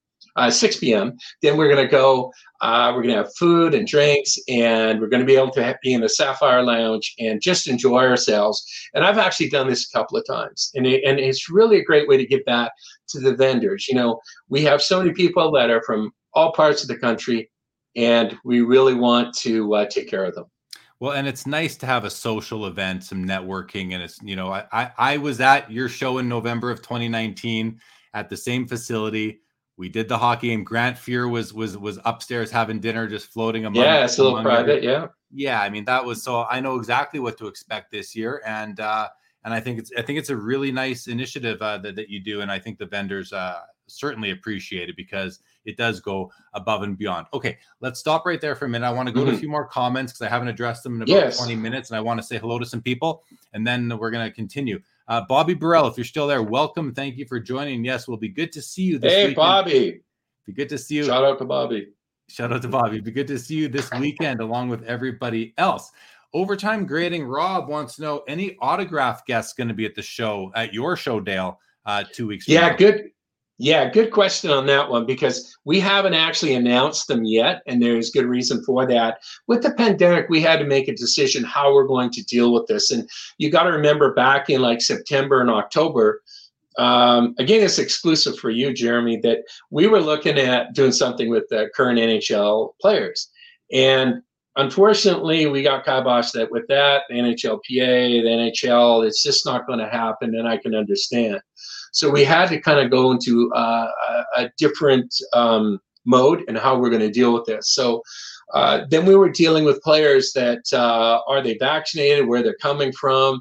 p.m., then we're going to go, we're going to have food and drinks, and we're going to be able to be in the Sapphire Lounge and just enjoy ourselves. And I've actually done this a couple of times, and it's really a great way to give back to the vendors. We have so many people that are from all parts of the country, and we really want to take care of them. Well, and it's nice to have a social event, some networking, and it's, I was at your show in November of 2019 at the same facility. We did the hockey game. Grant Fuhr was upstairs having dinner, just floating among. Yeah, it's a little private. Yeah. Yeah, I mean that was so. I know exactly what to expect this year, and I think it's a really nice initiative that you do, and I think the vendors certainly appreciate it because it does go above and beyond. Okay, let's stop right there for a minute. I want to go to a few more comments because I haven't addressed them in about 20 minutes, and I want to say hello to some people, and then we're going to continue. Bobby Burrell, if you're still there, welcome. Thank you for joining. Yes, we'll be good to see you this weekend. Hey, Bobby. Be good to see you. Shout out to Bobby. Shout out to Bobby. Be good to see you this weekend along with everybody else. Overtime Grading Rob wants to know, any autograph guests going to be at the show, at your show, Dale, 2 weeks from now? Good question on that one, because we haven't actually announced them yet, and there's good reason for that. With the pandemic, we had to make a decision how we're going to deal with this. And you got to remember back in like September and October, again, it's exclusive for you, Jeremy, that we were looking at doing something with the current NHL players. And unfortunately, we got kiboshed that with that, the NHLPA, the NHL, it's just not going to happen, and I can understand. So we had to kind of go into a different mode and how we're going to deal with this. So then we were dealing with players that are they vaccinated, where they're coming from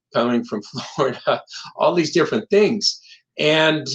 Florida, all these different things. And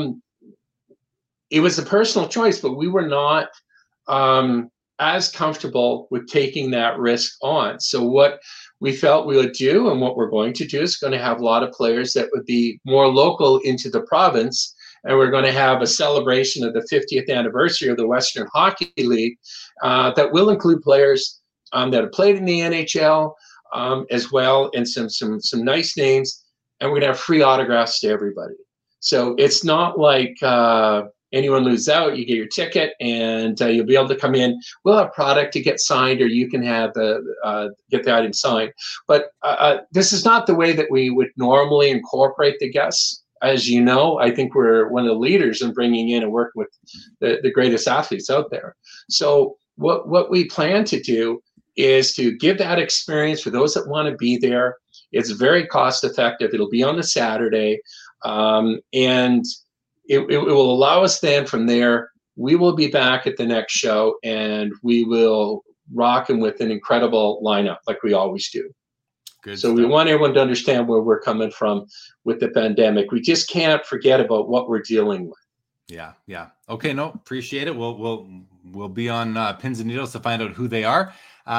it was a personal choice, but we were not as comfortable with taking that risk on. So what we felt we would do, and what we're going to do, is going to have a lot of players that would be more local into the province, and we're going to have a celebration of the 50th anniversary of the Western Hockey League that will include players that have played in the NHL as well, and some nice names, and we're going to have free autographs to everybody. So it's not like anyone loses out. You get your ticket, and you'll be able to come in. We'll have product to get signed, or you can have get the item signed. But this is not the way that we would normally incorporate the guests. as you know, I think we're one of the leaders in bringing in and working with the greatest athletes out there. So what we plan to do is to give that experience for those that want to be there. It's very cost effective. It'll be on a Saturday, and it will allow us then from there. We will be back at the next show, and we will rock them with an incredible lineup like we always do. Good so stuff. We want everyone to understand where we're coming from with the pandemic. We just can't forget about what we're dealing with. Yeah. Okay, no, appreciate it. We'll be on pins and needles to find out who they are.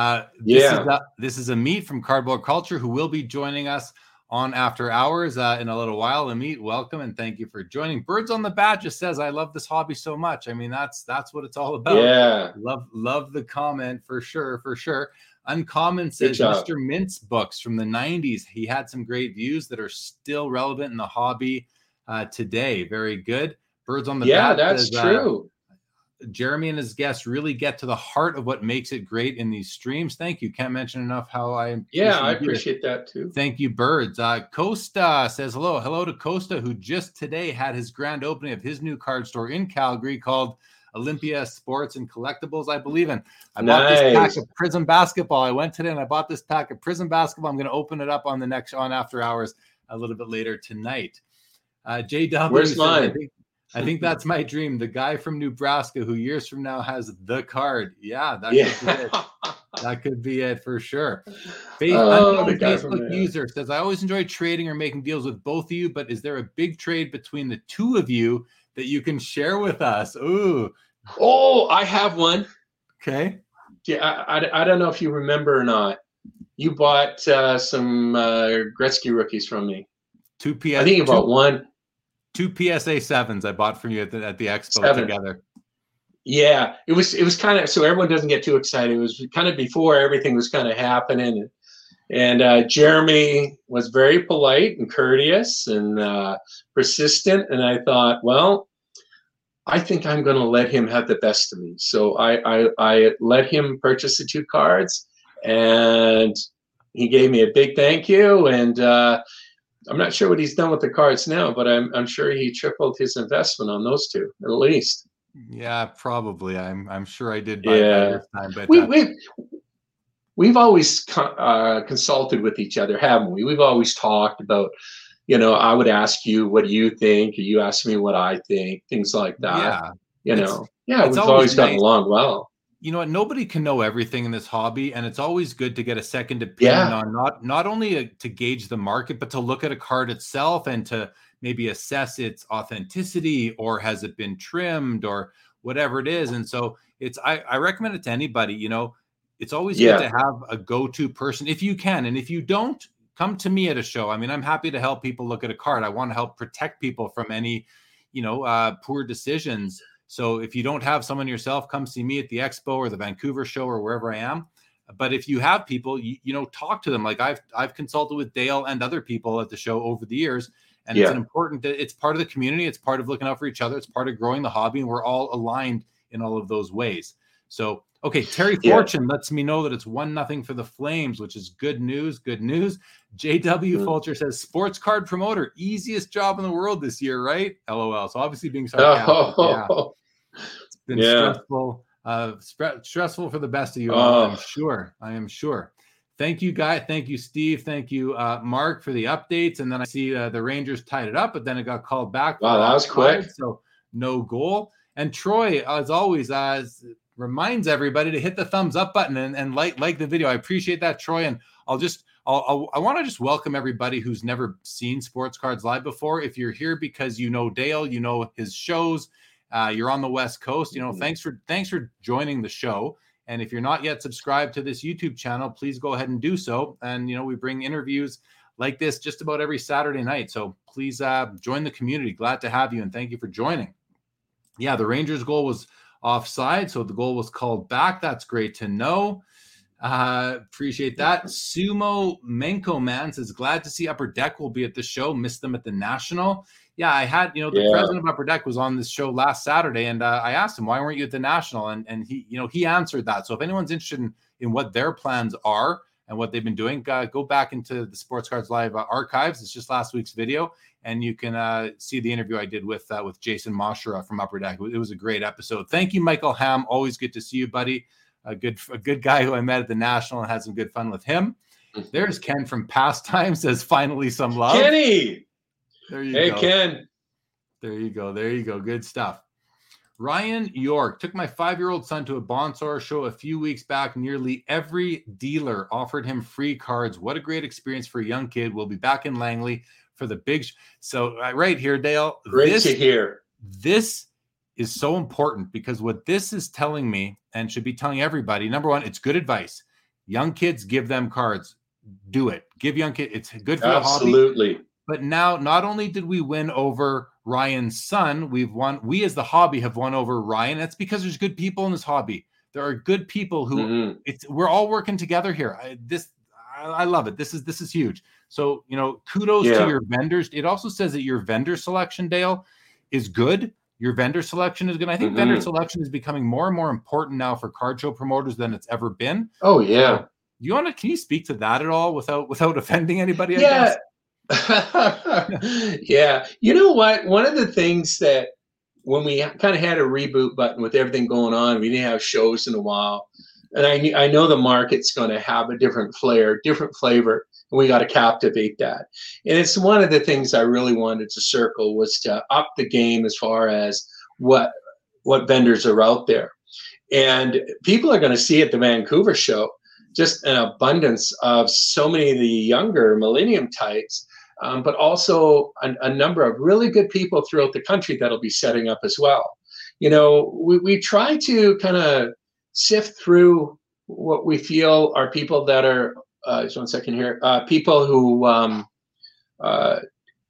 This is Amit from Cardboard Culture, who will be joining us on After Hours in a little while. Amit, welcome and thank you for joining. Birds on the Bat just says, "I love this hobby so much." I mean, that's what it's all about. Yeah, love the comment for sure. Uncommon says Mr. Mintz books from the 90s. He had some great views that are still relevant in the hobby today. Very good. Birds on the Bat. Yeah, that's true. Jeremy and his guests really get to the heart of what makes it great in these streams. Thank you. Can't mention enough how I appreciate that too. Thank you, Birds. Costa says hello to Costa, who just today had his grand opening of his new card store in Calgary called Olympia Sports and Collectibles, I believe in. I bought this pack of Prism basketball. I went today and I bought this pack of Prism basketball. I'm going to open it up on After Hours a little bit later tonight. JW, where's mine? I think that's my dream. The guy from Nebraska who years from now has the card. Yeah, could be it. That could be it for sure. Facebook user says, "I always enjoy trading or making deals with both of you, but is there a big trade between the two of you that you can share with us?" Ooh. Oh, I have one. Okay. Yeah, I don't know if you remember or not. You bought some Gretzky rookies from me. I think you bought one. 2 PSA 7s I bought from you at the Expo together. Yeah, it was kind of, so everyone doesn't get too excited. It was kind of before everything was kind of happening, and Jeremy was very polite and courteous and persistent. And I thought, well, I think I'm going to let him have the best of me. So I let him purchase the 2 cards, and he gave me a big thank you. And I'm not sure what he's done with the cards now, but I'm sure he tripled his investment on those 2 at least. Yeah, probably. I'm sure I did buy that this time. But we've always consulted with each other, haven't we? We've always talked about, I would ask you, what do you think? Or you ask me what I think, things like that. Yeah. We've always gotten along well. You know what? Nobody can know everything in this hobby, and it's always good to get a second opinion on not only to gauge the market, but to look at a card itself and to maybe assess its authenticity, or has it been trimmed, or whatever it is. And so I recommend it to anybody. It's always good to have a go-to person if you can, and if you don't, come to me at a show. I mean, I'm happy to help people look at a card. I want to help protect people from any, poor decisions. So if you don't have someone yourself, come see me at the Expo or the Vancouver show or wherever I am. But if you have people, talk to them. Like I've consulted with Dale and other people at the show over the years, and it's part of the community. It's part of looking out for each other. It's part of growing the hobby, and we're all aligned in all of those ways. So, okay, Terry Fortune lets me know that it's 1-0 for the Flames, which is good news. Good news. JW Fulcher says, "Sports card promoter, easiest job in the world this year, right?" LOL. So obviously being sarcastic. It's been stressful for the best of you all, I am sure. Thank you, Guy. Thank you, Steve. Thank you, Mark, for the updates. And then I see the Rangers tied it up, but then it got called back. Wow, that was quick. So no goal. And Troy, as always, reminds everybody to hit the thumbs up button and like the video. I appreciate that, Troy. And I want to just welcome everybody who's never seen Sports Cards Live before. If you're here because you know Dale, you know his shows, you're on the West Coast, thanks for joining the show. And if you're not yet subscribed to this YouTube channel, please go ahead and do so. And, we bring interviews like this just about every Saturday night. So please join the community. Glad to have you. And thank you for joining. Yeah, the Rangers goal was offside, so the goal was called back. That's great to know. Appreciate that. Sumo Menko Man says, "Glad to see Upper Deck will be at the show. Missed them at the National." Yeah, I had, the president of Upper Deck was on this show last Saturday, and I asked him, why weren't you at the National? And he answered that. So if anyone's interested in what their plans are and what they've been doing, go back into the Sports Cards Live archives. It's just last week's video, and you can see the interview I did with Jason Moshera from Upper Deck. It was a great episode. Thank you, Michael Ham. Always good to see you, buddy. A good guy who I met at the National and had some good fun with him. There's Ken from Pastime, says finally some love. Kenny. There you go. Hey, Ken. There you go. Good stuff. Ryan York took my 5-year-old son to a Bonsor show a few weeks back. Nearly every dealer offered him free cards. What a great experience for a young kid. We'll be back in Langley for the big. So right here, Dale. Great to hear. This is so important because what this is telling me and should be telling everybody, number one, it's good advice. Young kids, give them cards. Do it. Give young kids. It's good for the hobby. Absolutely. But now, not only did we win over Ryan's son, we as the hobby have won over Ryan. That's because there's good people in this hobby. There are good people who we're all working together here. I love it. This is huge. So, kudos to your vendors. It also says that your vendor selection, Dale, is good. Your vendor selection is good. I think vendor selection is becoming more and more important now for card show promoters than it's ever been. Oh yeah. Can you speak to that at all without offending anybody? I guess? Yeah. You know what? One of the things that when we kind of had a reboot button with everything going on, we didn't have shows in a while. And I know the market's going to have a different flair, different flavor, and we got to captivate that. And it's one of the things I really wanted to circle was to up the game as far as what vendors are out there. And people are going to see at the Vancouver show just an abundance of so many of the younger millennium types, but also a number of really good people throughout the country that'll be setting up as well. We try to kind of sift through what we feel are people that are, just one second here, people who are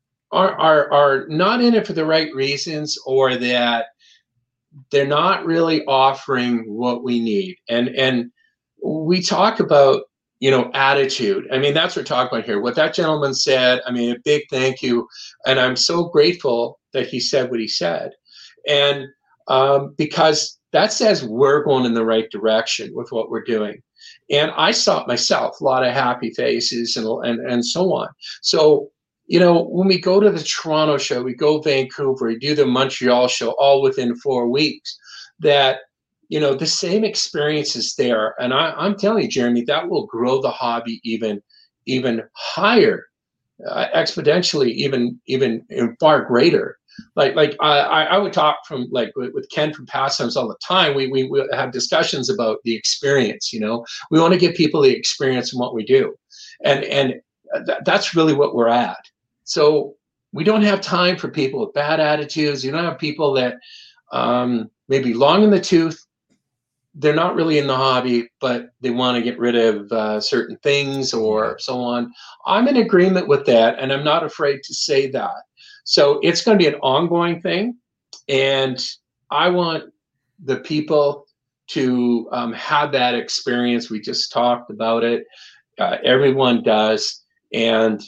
not in it for the right reasons, or that they're not really offering what we need. And we talk about, attitude. I mean, that's what we're talking about here. What that gentleman said, I mean, a big thank you. And I'm so grateful that he said what he said. And because that says we're going in the right direction with what we're doing. And I saw it myself, a lot of happy faces and so on. So, when we go to the Toronto show, we go Vancouver, we do the Montreal show all within 4 weeks, that the same experience is there. And I'm telling you, Jeremy, that will grow the hobby even higher, exponentially, even far greater. Like I would talk with Ken from Pastimes all the time. We have discussions about the experience. We want to give people the experience in what we do, and that's really what we're at. So we don't have time for people with bad attitudes. You don't have people that maybe long in the tooth. They're not really in the hobby, but they want to get rid of certain things or so on. I'm in agreement with that, and I'm not afraid to say that. So it's going to be an ongoing thing, and I want the people to have that experience. We just talked about it. Everyone does, and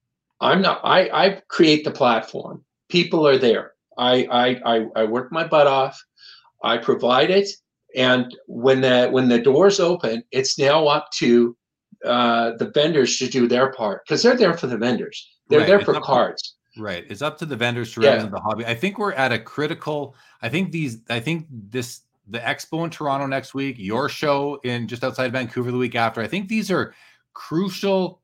I create the platform. People are there. I work my butt off. I provide it. And when the doors open, it's now up to the vendors to do their part, because they're there for the vendors. They're there for cards. Right. It's up to the vendors to represent the hobby. I think we're at a critical. The expo in Toronto next week, your show in just outside Vancouver the week after. I think these are critical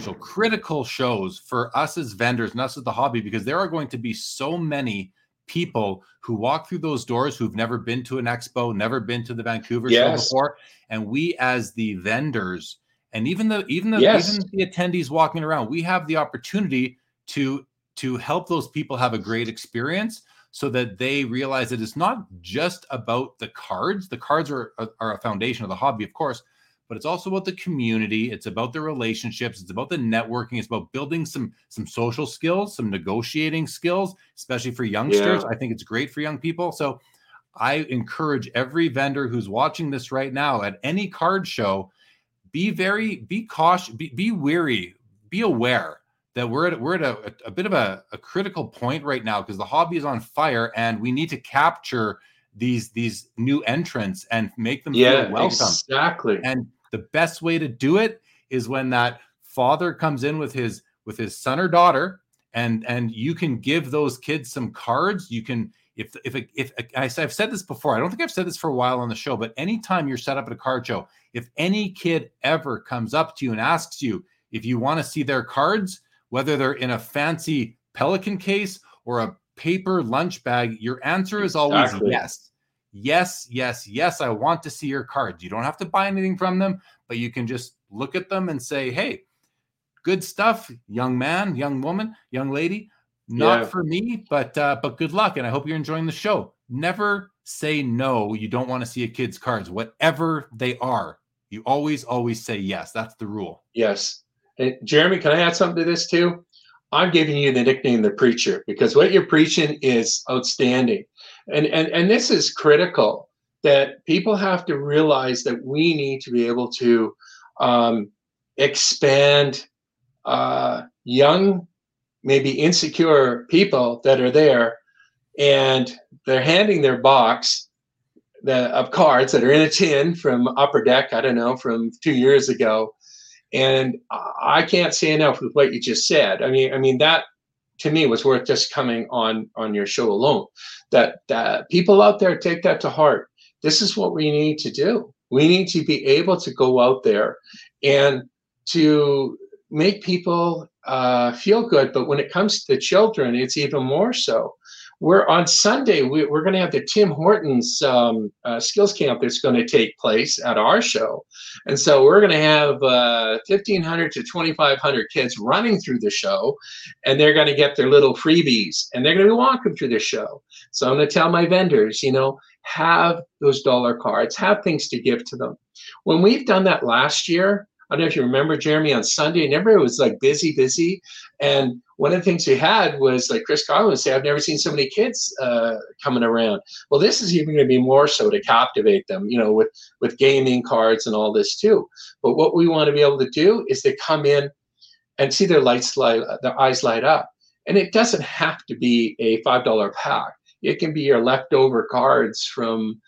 shows for us as vendors and us as the hobby, because there are going to be so many people who walk through those doors who've never been to an expo, never been to the Vancouver show before, and we as the vendors and even the attendees walking around, we have the opportunity to help those people have a great experience, so that they realize that it's not just about the cards. The cards are a foundation of the hobby, of course, but it's also about the community. It's about the relationships. It's about the networking. It's about building some social skills, some negotiating skills, especially for youngsters. I think it's great for young people. So I encourage every vendor who's watching this right now at any card show, be cautious, be wary, be aware that we're at a bit of a critical point right now, because the hobby is on fire and we need to capture these new entrants and make them feel welcome. Exactly. And the best way to do it is when that father comes in with his son or daughter and you can give those kids some cards. You can, if I've said this before, I don't think I've said this for a while on the show, but anytime you're set up at a card show, if any kid ever comes up to you and asks you if you want to see their cards, whether they're in a fancy Pelican case or a paper lunch bag, your answer is always yes. Yes, yes, yes, I want to see your cards. You don't have to buy anything from them, but you can just look at them and say, hey, good stuff, young man, young woman, young lady. Not for me, but good luck, and I hope you're enjoying the show. Never say no. You don't want to see a kid's cards, whatever they are. You always say yes. That's the rule. Yes. And Jeremy, can I add something to this too? I'm giving you the nickname the preacher because what you're preaching is outstanding, and this is critical. That people have to realize that we need to be able to expand young, maybe insecure people that are there, and they're handing their box of cards that are in a tin from Upper Deck, I don't know, from 2 years ago. And I can't say enough with what you just said. I mean that to me was worth just coming on your show alone. That people out there take that to heart. This is what we need to do. We need to be able to go out there and to make people feel good. But when it comes to children, it's even more so. We're on Sunday, we're going to have the Tim Hortons skills camp that's going to take place at our show. And so we're going to have 1,500 to 2,500 kids running through the show, and they're going to get their little freebies, and they're going to be walking through the show. So I'm going to tell my vendors, have those dollar cards, have things to give to them. When we've done that last year, I don't know if you remember, Jeremy, on Sunday, and everybody was like busy. And one of the things we had was, like Chris Carlin would say, I've never seen so many kids coming around. Well, this is even going to be more so to captivate them, with gaming cards and all this too. But what we want to be able to do is to come in and see their eyes light up. And it doesn't have to be a $5 pack. It can be your leftover cards from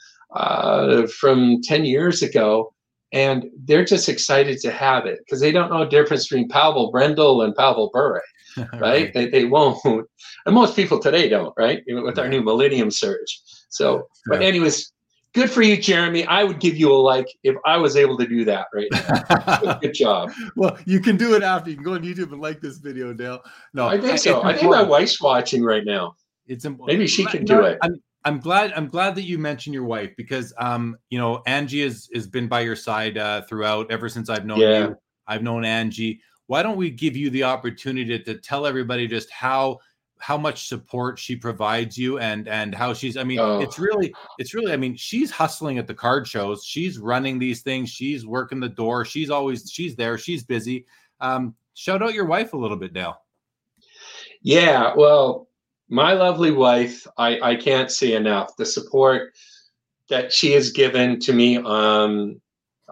10 years ago. And they're just excited to have it because they don't know the difference between Pavel Brendel and Pavel Bure, right? They won't. And most people today don't, right? With our new Millennium Surge. So, but anyways, good for you, Jeremy. I would give you a like if I was able to do that right now. Good job. Well, you can do it after. You can go on YouTube and like this video, Dale. No, I think so. I think my wife's watching right now. It's important. Maybe she can do it. I'm glad that you mentioned your wife because Angie has been by your side throughout ever since I've known you. I've known Angie. Why don't we give you the opportunity to tell everybody just how much support she provides you and how she's it's really she's hustling at the card shows. She's running these things. She's working the door. She's there. She's busy. Shout out your wife a little bit, Dale. Yeah, well, my lovely wife, I can't say enough. The support that she has given to me on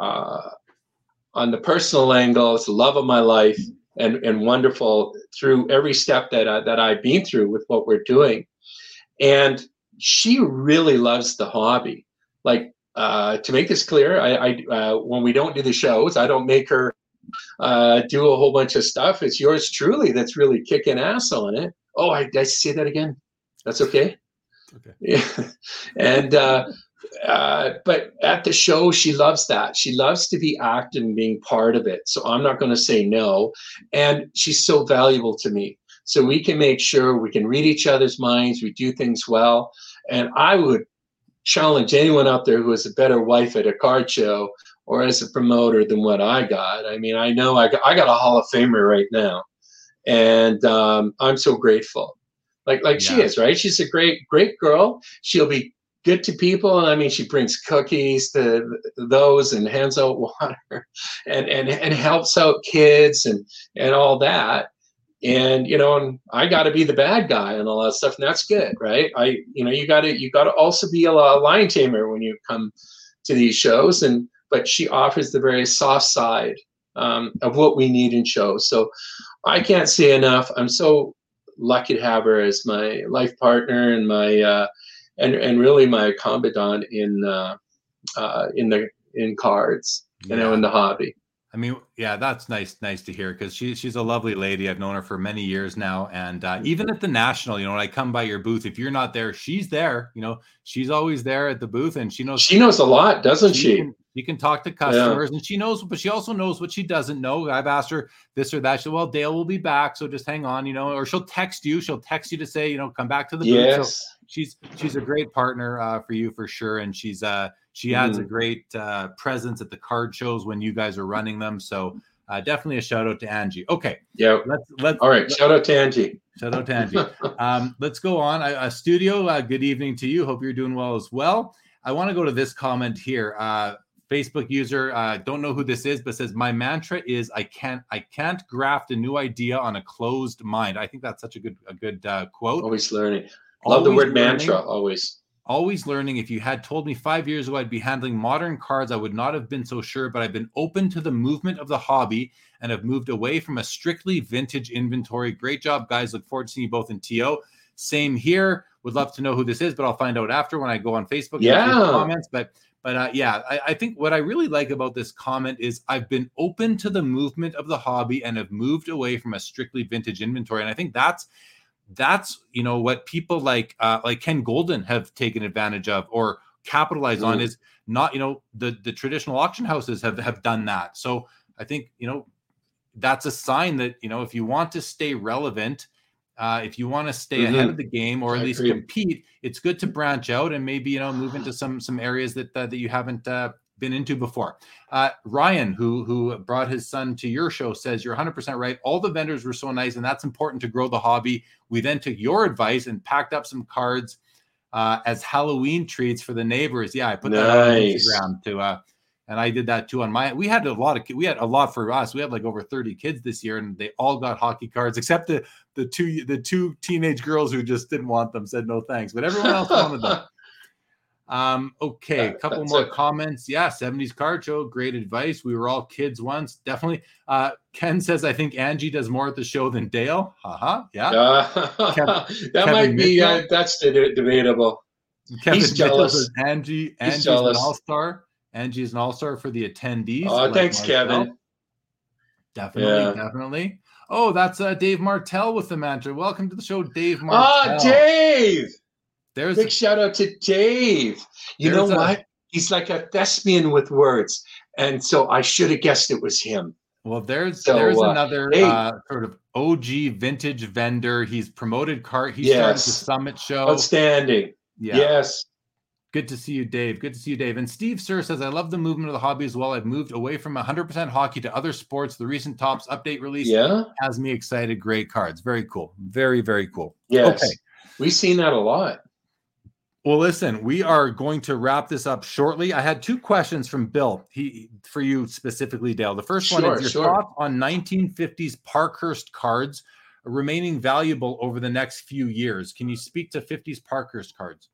the personal angle, it's the love of my life, and wonderful through every step that I've been through with what we're doing. And she really loves the hobby. Like to make this clear, I when we don't do the shows, I don't make her do a whole bunch of stuff. It's yours truly that's really kicking ass on it. Oh, I say that again. That's okay. Okay. Yeah. And but at the show, she loves that. She loves to be active and being part of it. So I'm not going to say no. And she's so valuable to me. So we can make sure we can read each other's minds. We do things well. And I would challenge anyone out there who is a better wife at a card show or as a promoter than what I got. I mean, I know I got a Hall of Famer right now. And I'm so grateful, like she is, right? She's a great girl. She'll be good to people. I mean, she brings cookies to those and hands out water, and helps out kids and all that. And and I got to be the bad guy and all that stuff, and that's good, right? You got to also be a lion tamer when you come to these shows, but she offers the very soft side of what we need in shows. So I can't say enough. I'm so lucky to have her as my life partner and my and really my confidant in cards, in the hobby. I mean, yeah, that's nice to hear, because she's a lovely lady. I've known her for many years now, and even at the National, when I come by your booth, if you're not there, she's there. She's always there at the booth, and she knows a lot, doesn't she? She can talk to customers, and she knows, but she also knows what she doesn't know. I've asked her this or that. She'll, well, Dale will be back, so just hang on, or she'll text you. She'll text you to say, come back to the booth. Yes. So she's a great partner for you, for sure, and she adds a great presence at the card shows when you guys are running them. So definitely a shout out to Angie. Okay. Yeah. All right. Shout out to Angie. Shout out to Angie. Let's go on. Studio, good evening to you. Hope you're doing well as well. I want to go to this comment here. Facebook user, don't know who this is, but says, my mantra is I can't graft a new idea on a closed mind. I think that's such a good quote. Always learning. Love the word mantra. Always learning. If you had told me 5 years ago I'd be handling modern cards, I would not have been so sure, but I've been open to the movement of the hobby and have moved away from a strictly vintage inventory. Great job, guys. Look forward to seeing you both in TO. Same here. Would love to know who this is, but I'll find out after when I go on Facebook. Yeah. Comments. But I think what I really like about this comment is I've been open to the movement of the hobby and have moved away from a strictly vintage inventory. And I think that's what people like Ken Golden have taken advantage of or capitalized on, is not, the traditional auction houses have done that. So I think, that's a sign that, if you want to stay relevant, if you want to stay ahead of the game, or at least compete, it's good to branch out and maybe, move into some areas that you haven't been into before. Ryan, who brought his son to your show, says you're 100% right. All the vendors were so nice, and that's important to grow the hobby. We then took your advice and packed up some cards as Halloween treats for the neighbors. Yeah, I put that on Instagram too. And I did that too on my. We had a lot for us. We had like over 30 kids this year, and they all got hockey cards except the two teenage girls who just didn't want them, said no thanks, but everyone else wanted them. Okay, a couple more comments. Yeah, 70s card show, great advice. We were all kids once, definitely. Ken says, I think Angie does more at the show than Dale. Yeah. That might be. That's debatable. Kevin He's jealous. Angie's an all-star. Angie is an all-star for the attendees. Oh, thanks, Kevin. Definitely. Oh, that's Dave Martell with the mantra. Welcome to the show, Dave Martell. Oh, Dave! Big shout out to Dave. You know what? He's like a thespian with words, and so I should have guessed it was him. Well, there's another sort of OG vintage vendor. He's promoted cart. He started the Summit show. Outstanding. Yeah. Yes. Good to see you, Dave. Good to see you, Dave. And Steve Sir says, I love the movement of the hobby as well. I've moved away from 100% hockey to other sports. The recent Topps update release has me excited. Great cards. Very cool. Very, very cool. Yes. Okay. We've seen that a lot. Well, listen, we are going to wrap this up shortly. I had two questions from Bill for you specifically, Dale. The first one is your thoughts on 1950s Parkhurst cards remaining valuable over the next few years. Can you speak to 50s Parkhurst cards?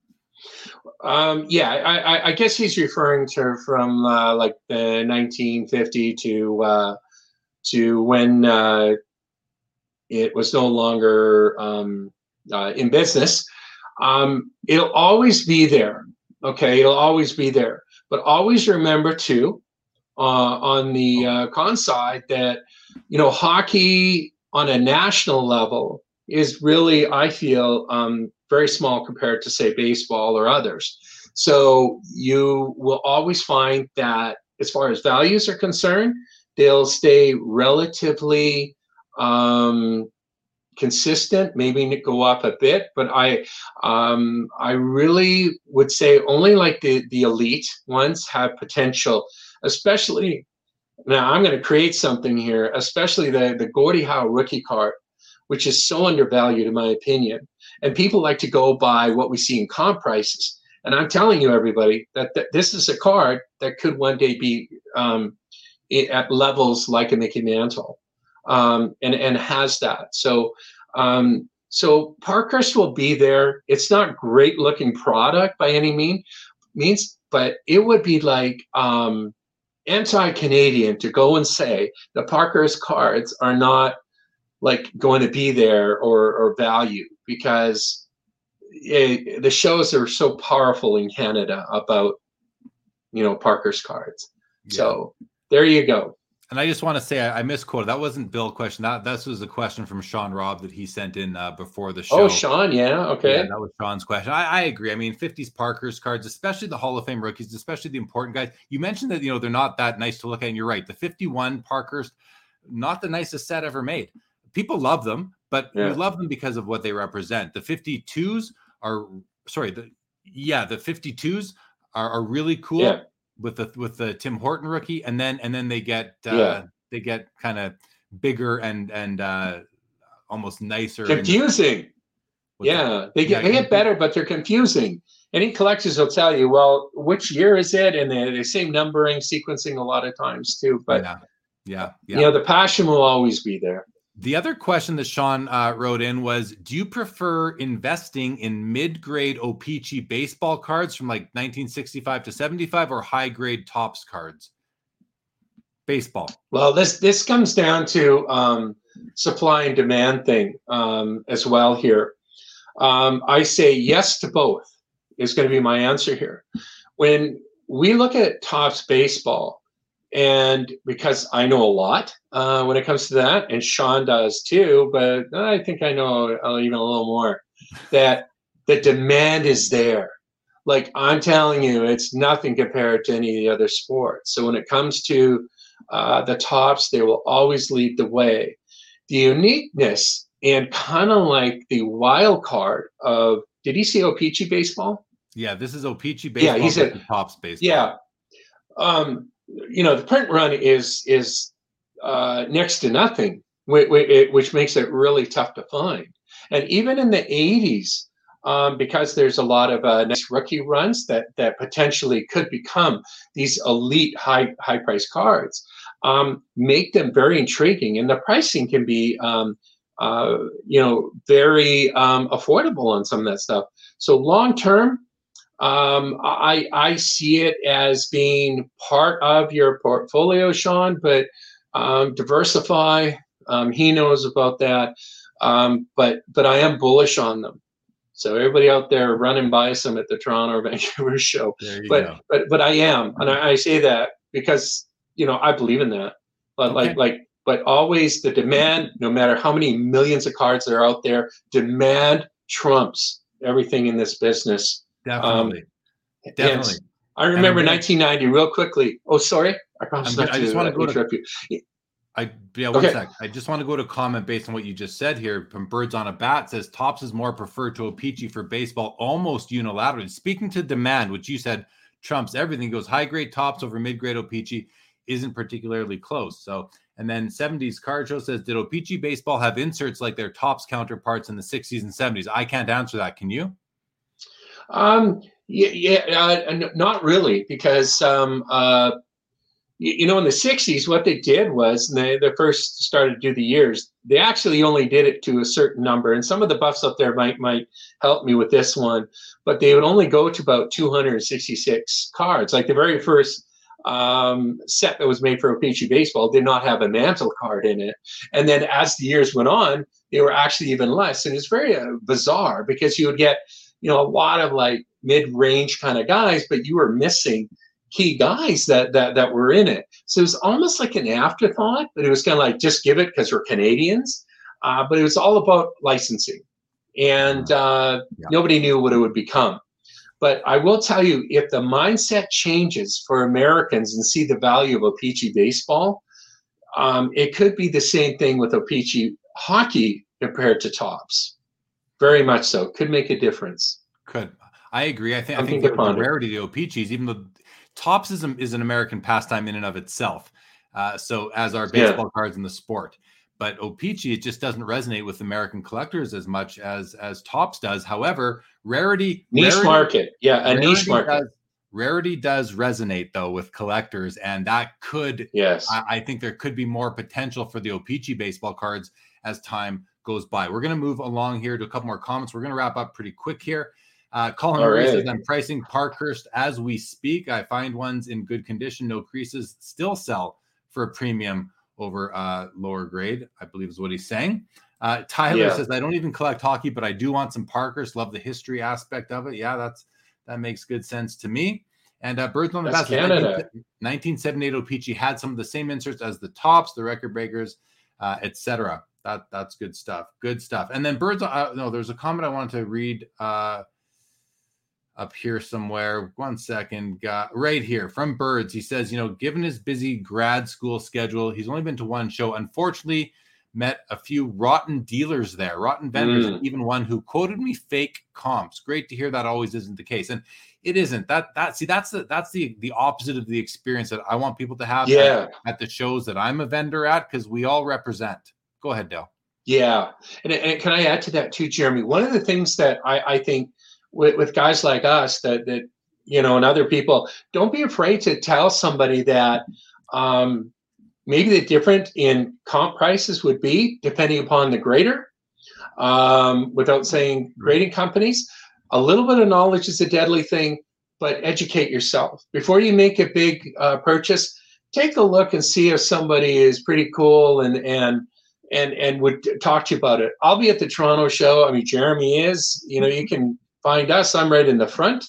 I guess he's referring to from like the 1950 to when it was no longer in business. It'll always be there. Okay, it'll always be there. But always remember too, on the con side, that hockey on a national level is really, I feel, very small compared to, say, baseball or others. So you will always find that as far as values are concerned, they'll stay relatively consistent, maybe go up a bit. But I really would say only like the elite ones have potential, especially. Now I'm going to create something here, especially the Gordie Howe rookie card, which is so undervalued in my opinion. And people like to go by what we see in comp prices. And I'm telling you, everybody, that this is a card that could one day be at levels like a Mickey Mantle, and has that. So Parkhurst will be there. It's not great looking product by any means, but it would be like anti-Canadian to go and say the Parkhurst cards are not like going to be there or value, because the shows are so powerful in Canada about Parkhurst cards. Yeah. So there you go. And I just want to say I misquoted. That wasn't Bill's question. That was a question from Sean Robb that he sent in before the show. Oh, Sean, yeah, okay. Yeah, that was Sean's question. I agree. I mean, 50s Parkhurst cards, especially the Hall of Fame rookies, especially the important guys. You mentioned that, they're not that nice to look at, and you're right. The 51 Parkhurst, not the nicest set ever made. People love them, but we love them because of what they represent. The 52s are, the 52s are really cool. Yeah. With the Tim Horton rookie, and then they get kind of bigger and almost nicer, confusing. They get better, but they're confusing. Any collectors will tell you, well, which year is it? And they say numbering, sequencing a lot of times too. But the passion will always be there. The other question that Sean wrote in was, do you prefer investing in mid-grade O-Pee-Chee baseball cards from like 1965 to 75 or high-grade Topps cards? Baseball. Well, this comes down to supply and demand thing as well here. I say yes to both is going to be my answer here. When we look at Topps baseball, and because I know a lot when it comes to that, and Sean does too, but I think I know even a little more, that the demand is there. Like I'm telling you, it's nothing compared to any of the other sports. So when it comes to the Topps, they will always lead the way. The uniqueness and kind of like the wild card of, did he say O-Pee-Chee baseball? Yeah, this is O-Pee-Chee baseball. Yeah, he said Topps baseball. Yeah. The print run is next to nothing, which makes it really tough to find. And even in the 80s, because there's a lot of nice rookie runs that potentially could become these elite high price cards, make them very intriguing, and the pricing can be very affordable on some of that stuff. So long term, I see it as being part of your portfolio, Sean, but diversify. He knows about that. But I am bullish on them. So everybody out there running by some at the Toronto or Vancouver show. But I am, and I say that because I believe in that. But but always the demand, no matter how many millions of cards there are out there, demand trumps everything in this business. Definitely. I remember 1990 real quickly. Oh, sorry. I just want to interrupt you. One sec. I just want to go to comment based on what you just said here. From Birds on a Bat says Topps is more preferred to O-Pee-Chee for baseball almost unilaterally. Speaking to demand, which you said trumps everything, goes high grade Topps over mid grade O-Pee-Chee isn't particularly close. So, and then 70s Card Show says, did O-Pee-Chee baseball have inserts like their Topps counterparts in the 60s and 70s? I can't answer that. Can you? Not really, because in the 60s, what they did was, and they first started to do the years, they actually only did it to a certain number. And some of the buffs up there might help me with this one, but they would only go to about 266 cards. Like the very first set that was made for O-Pee-Chee baseball did not have a mantle card in it. And then as the years went on, they were actually even less. And it's very bizarre, because you would get a lot of like mid-range kind of guys, but you were missing key guys that were in it. So it was almost like an afterthought, but it was kind of like, just give it because we're Canadians. But it was all about licensing, and nobody knew what it would become. But I will tell you, if the mindset changes for Americans and see the value of O-Pee-Chee baseball, it could be the same thing with O-Pee-Chee hockey compared to Topps. Very much so. Could make a difference. Could. I agree. I think the rarity of O-Pee-Chees, even though Topps is an American pastime in and of itself. So as are baseball cards in the sport. But O-Pee-Chee, it just doesn't resonate with American collectors as much as Topps does. However, rarity market. Rarity does resonate though with collectors, and that could. Yes. I think there could be more potential for the O-Pee-Chee baseball cards as time goes by. We're going to move along here to a couple more comments. We're going to wrap up pretty quick here. Colin Murray says, I'm pricing Parkhurst as we speak. I find ones in good condition, no creases, still sell for a premium over lower grade, I believe is what he's saying. Tyler says, I don't even collect hockey, but I do want some Parkhurst. Love the history aspect of it. Yeah, that makes good sense to me. And Birds on the That's Basket, Canada. 1978 O-Pee-Chee had some of the same inserts as the Tops, the Record Breakers, etc. That's good stuff. Good stuff. And then Birds, no, there's a comment I wanted to read up here somewhere. 1 second. Right here from Birds. He says, given his busy grad school schedule, he's only been to one show. Unfortunately, met a few rotten dealers there, rotten vendors, and even one who quoted me fake comps. Great to hear that always isn't the case. And it isn't. That's the opposite of the experience that I want people to have at the shows that I'm a vendor at, because we all represent. Go ahead, Dale. Yeah. And can I add to that too, Jeremy? One of the things that I think with guys like us that and other people, don't be afraid to tell somebody that maybe the difference in comp prices would be depending upon the grader, without saying grading companies. A little bit of knowledge is a deadly thing, but educate yourself. Before you make a big purchase, take a look and see if somebody is pretty cool and would talk to you about it. I'll be at the Toronto show. I mean, Jeremy is. You can find us. I'm right in the front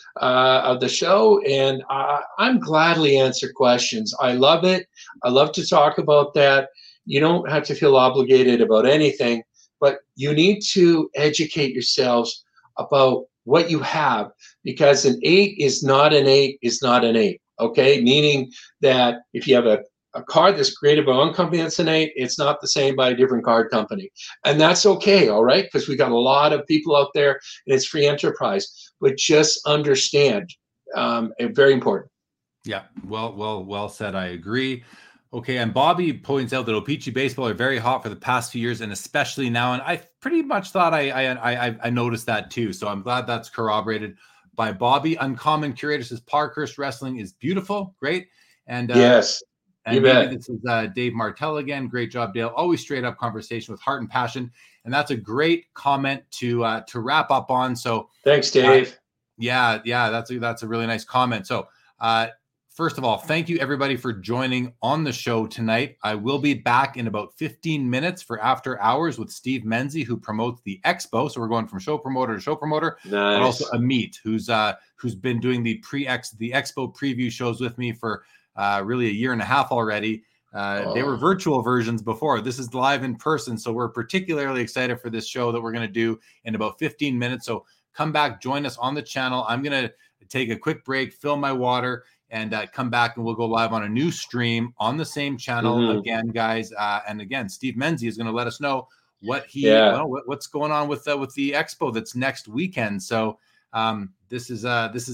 of the show, and I'm gladly answer questions. I love it. I love to talk about that. You don't have to feel obligated about anything, but you need to educate yourselves about what you have, because an 8 is not an 8 is not an 8. Okay, meaning that if you have a card that's created by one company that's an 8, it's not the same by a different card company, and that's okay. All right, because we got a lot of people out there, and it's free enterprise. But just understand, very important. Yeah, well said. I agree. Okay, and Bobby points out that O-Pee-Chee baseball are very hot for the past few years, and especially now. And I pretty much thought I noticed that too. So I'm glad that's corroborated by Bobby. Uncommon Curator says Parkhurst Wrestling is beautiful, great, and yes, and maybe this is Dave Martell again. Great job, Dale. Always straight up conversation with heart and passion, and that's a great comment to wrap up on. So thanks, Dave. Yeah, that's a really nice comment. So. First of all, thank you everybody for joining on the show tonight. I will be back in about 15 minutes for After Hours with Steve Menzie, who promotes the Expo. So we're going from show promoter to show promoter. Nice. And also Amit, who's been doing the Expo preview shows with me for really a year and a half already. They were virtual versions before. This is live in person. So we're particularly excited for this show that we're going to do in about 15 minutes. So come back, join us on the channel. I'm going to take a quick break, fill my water, and come back, and we'll go live on a new stream on the same channel again, guys. And again, Steve Menzie is going to let us know what's going on with the Expo that's next weekend. So this is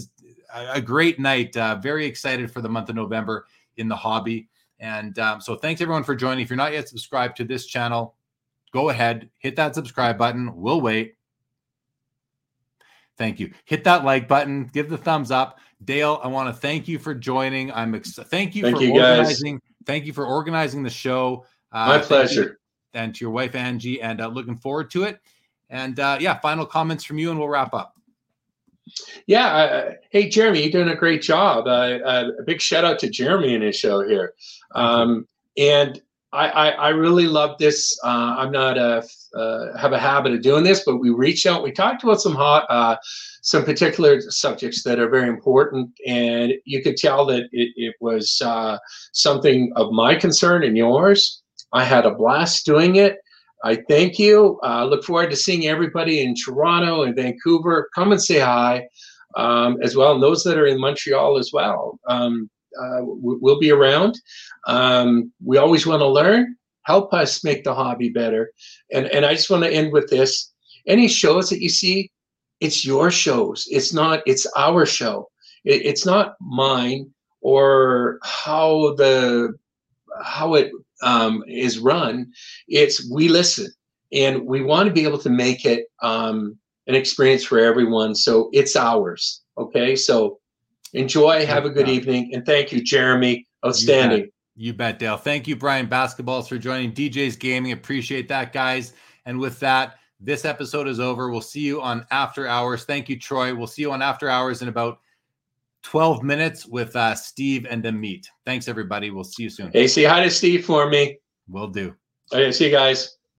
a great night. Very excited for the month of November in the hobby. And so thanks everyone for joining. If you're not yet subscribed to this channel, go ahead, hit that subscribe button. We'll wait. Thank you. Hit that like button. Give the thumbs up. Dale, I want to thank you for joining. Thank you for organizing. Thank you for organizing the show. My pleasure. And to your wife, Angie, and looking forward to it. And final comments from you, and we'll wrap up. Yeah. Hey, Jeremy, you're doing a great job. A big shout out to Jeremy in his show here. And I really love this. I'm not have a habit of doing this, but we reached out. We talked about some particular subjects that are very important, and you could tell that it was something of my concern and yours. I had a blast doing it. I thank you. Look forward to seeing everybody in Toronto and Vancouver. Come and say hi as well, and those that are in Montreal as well. We'll be around. We always want to learn. Help us make the hobby better. And I just want to end with this. Any shows that you see, it's your shows. It's our show. It's not mine or how it is run. It's we listen, and we want to be able to make it an experience for everyone. So it's ours. Okay. So enjoy. Have a good evening. And thank you, Jeremy. Outstanding. You bet, Dale. Thank you, Brian Basketballs, for joining DJ's Gaming. Appreciate that, guys. And with that, this episode is over. We'll see you on After Hours. Thank you, Troy. We'll see you on After Hours in about 12 minutes with Steve and Amit. Thanks, everybody. We'll see you soon. Hey, say hi to Steve for me. Will do. Okay, see you guys.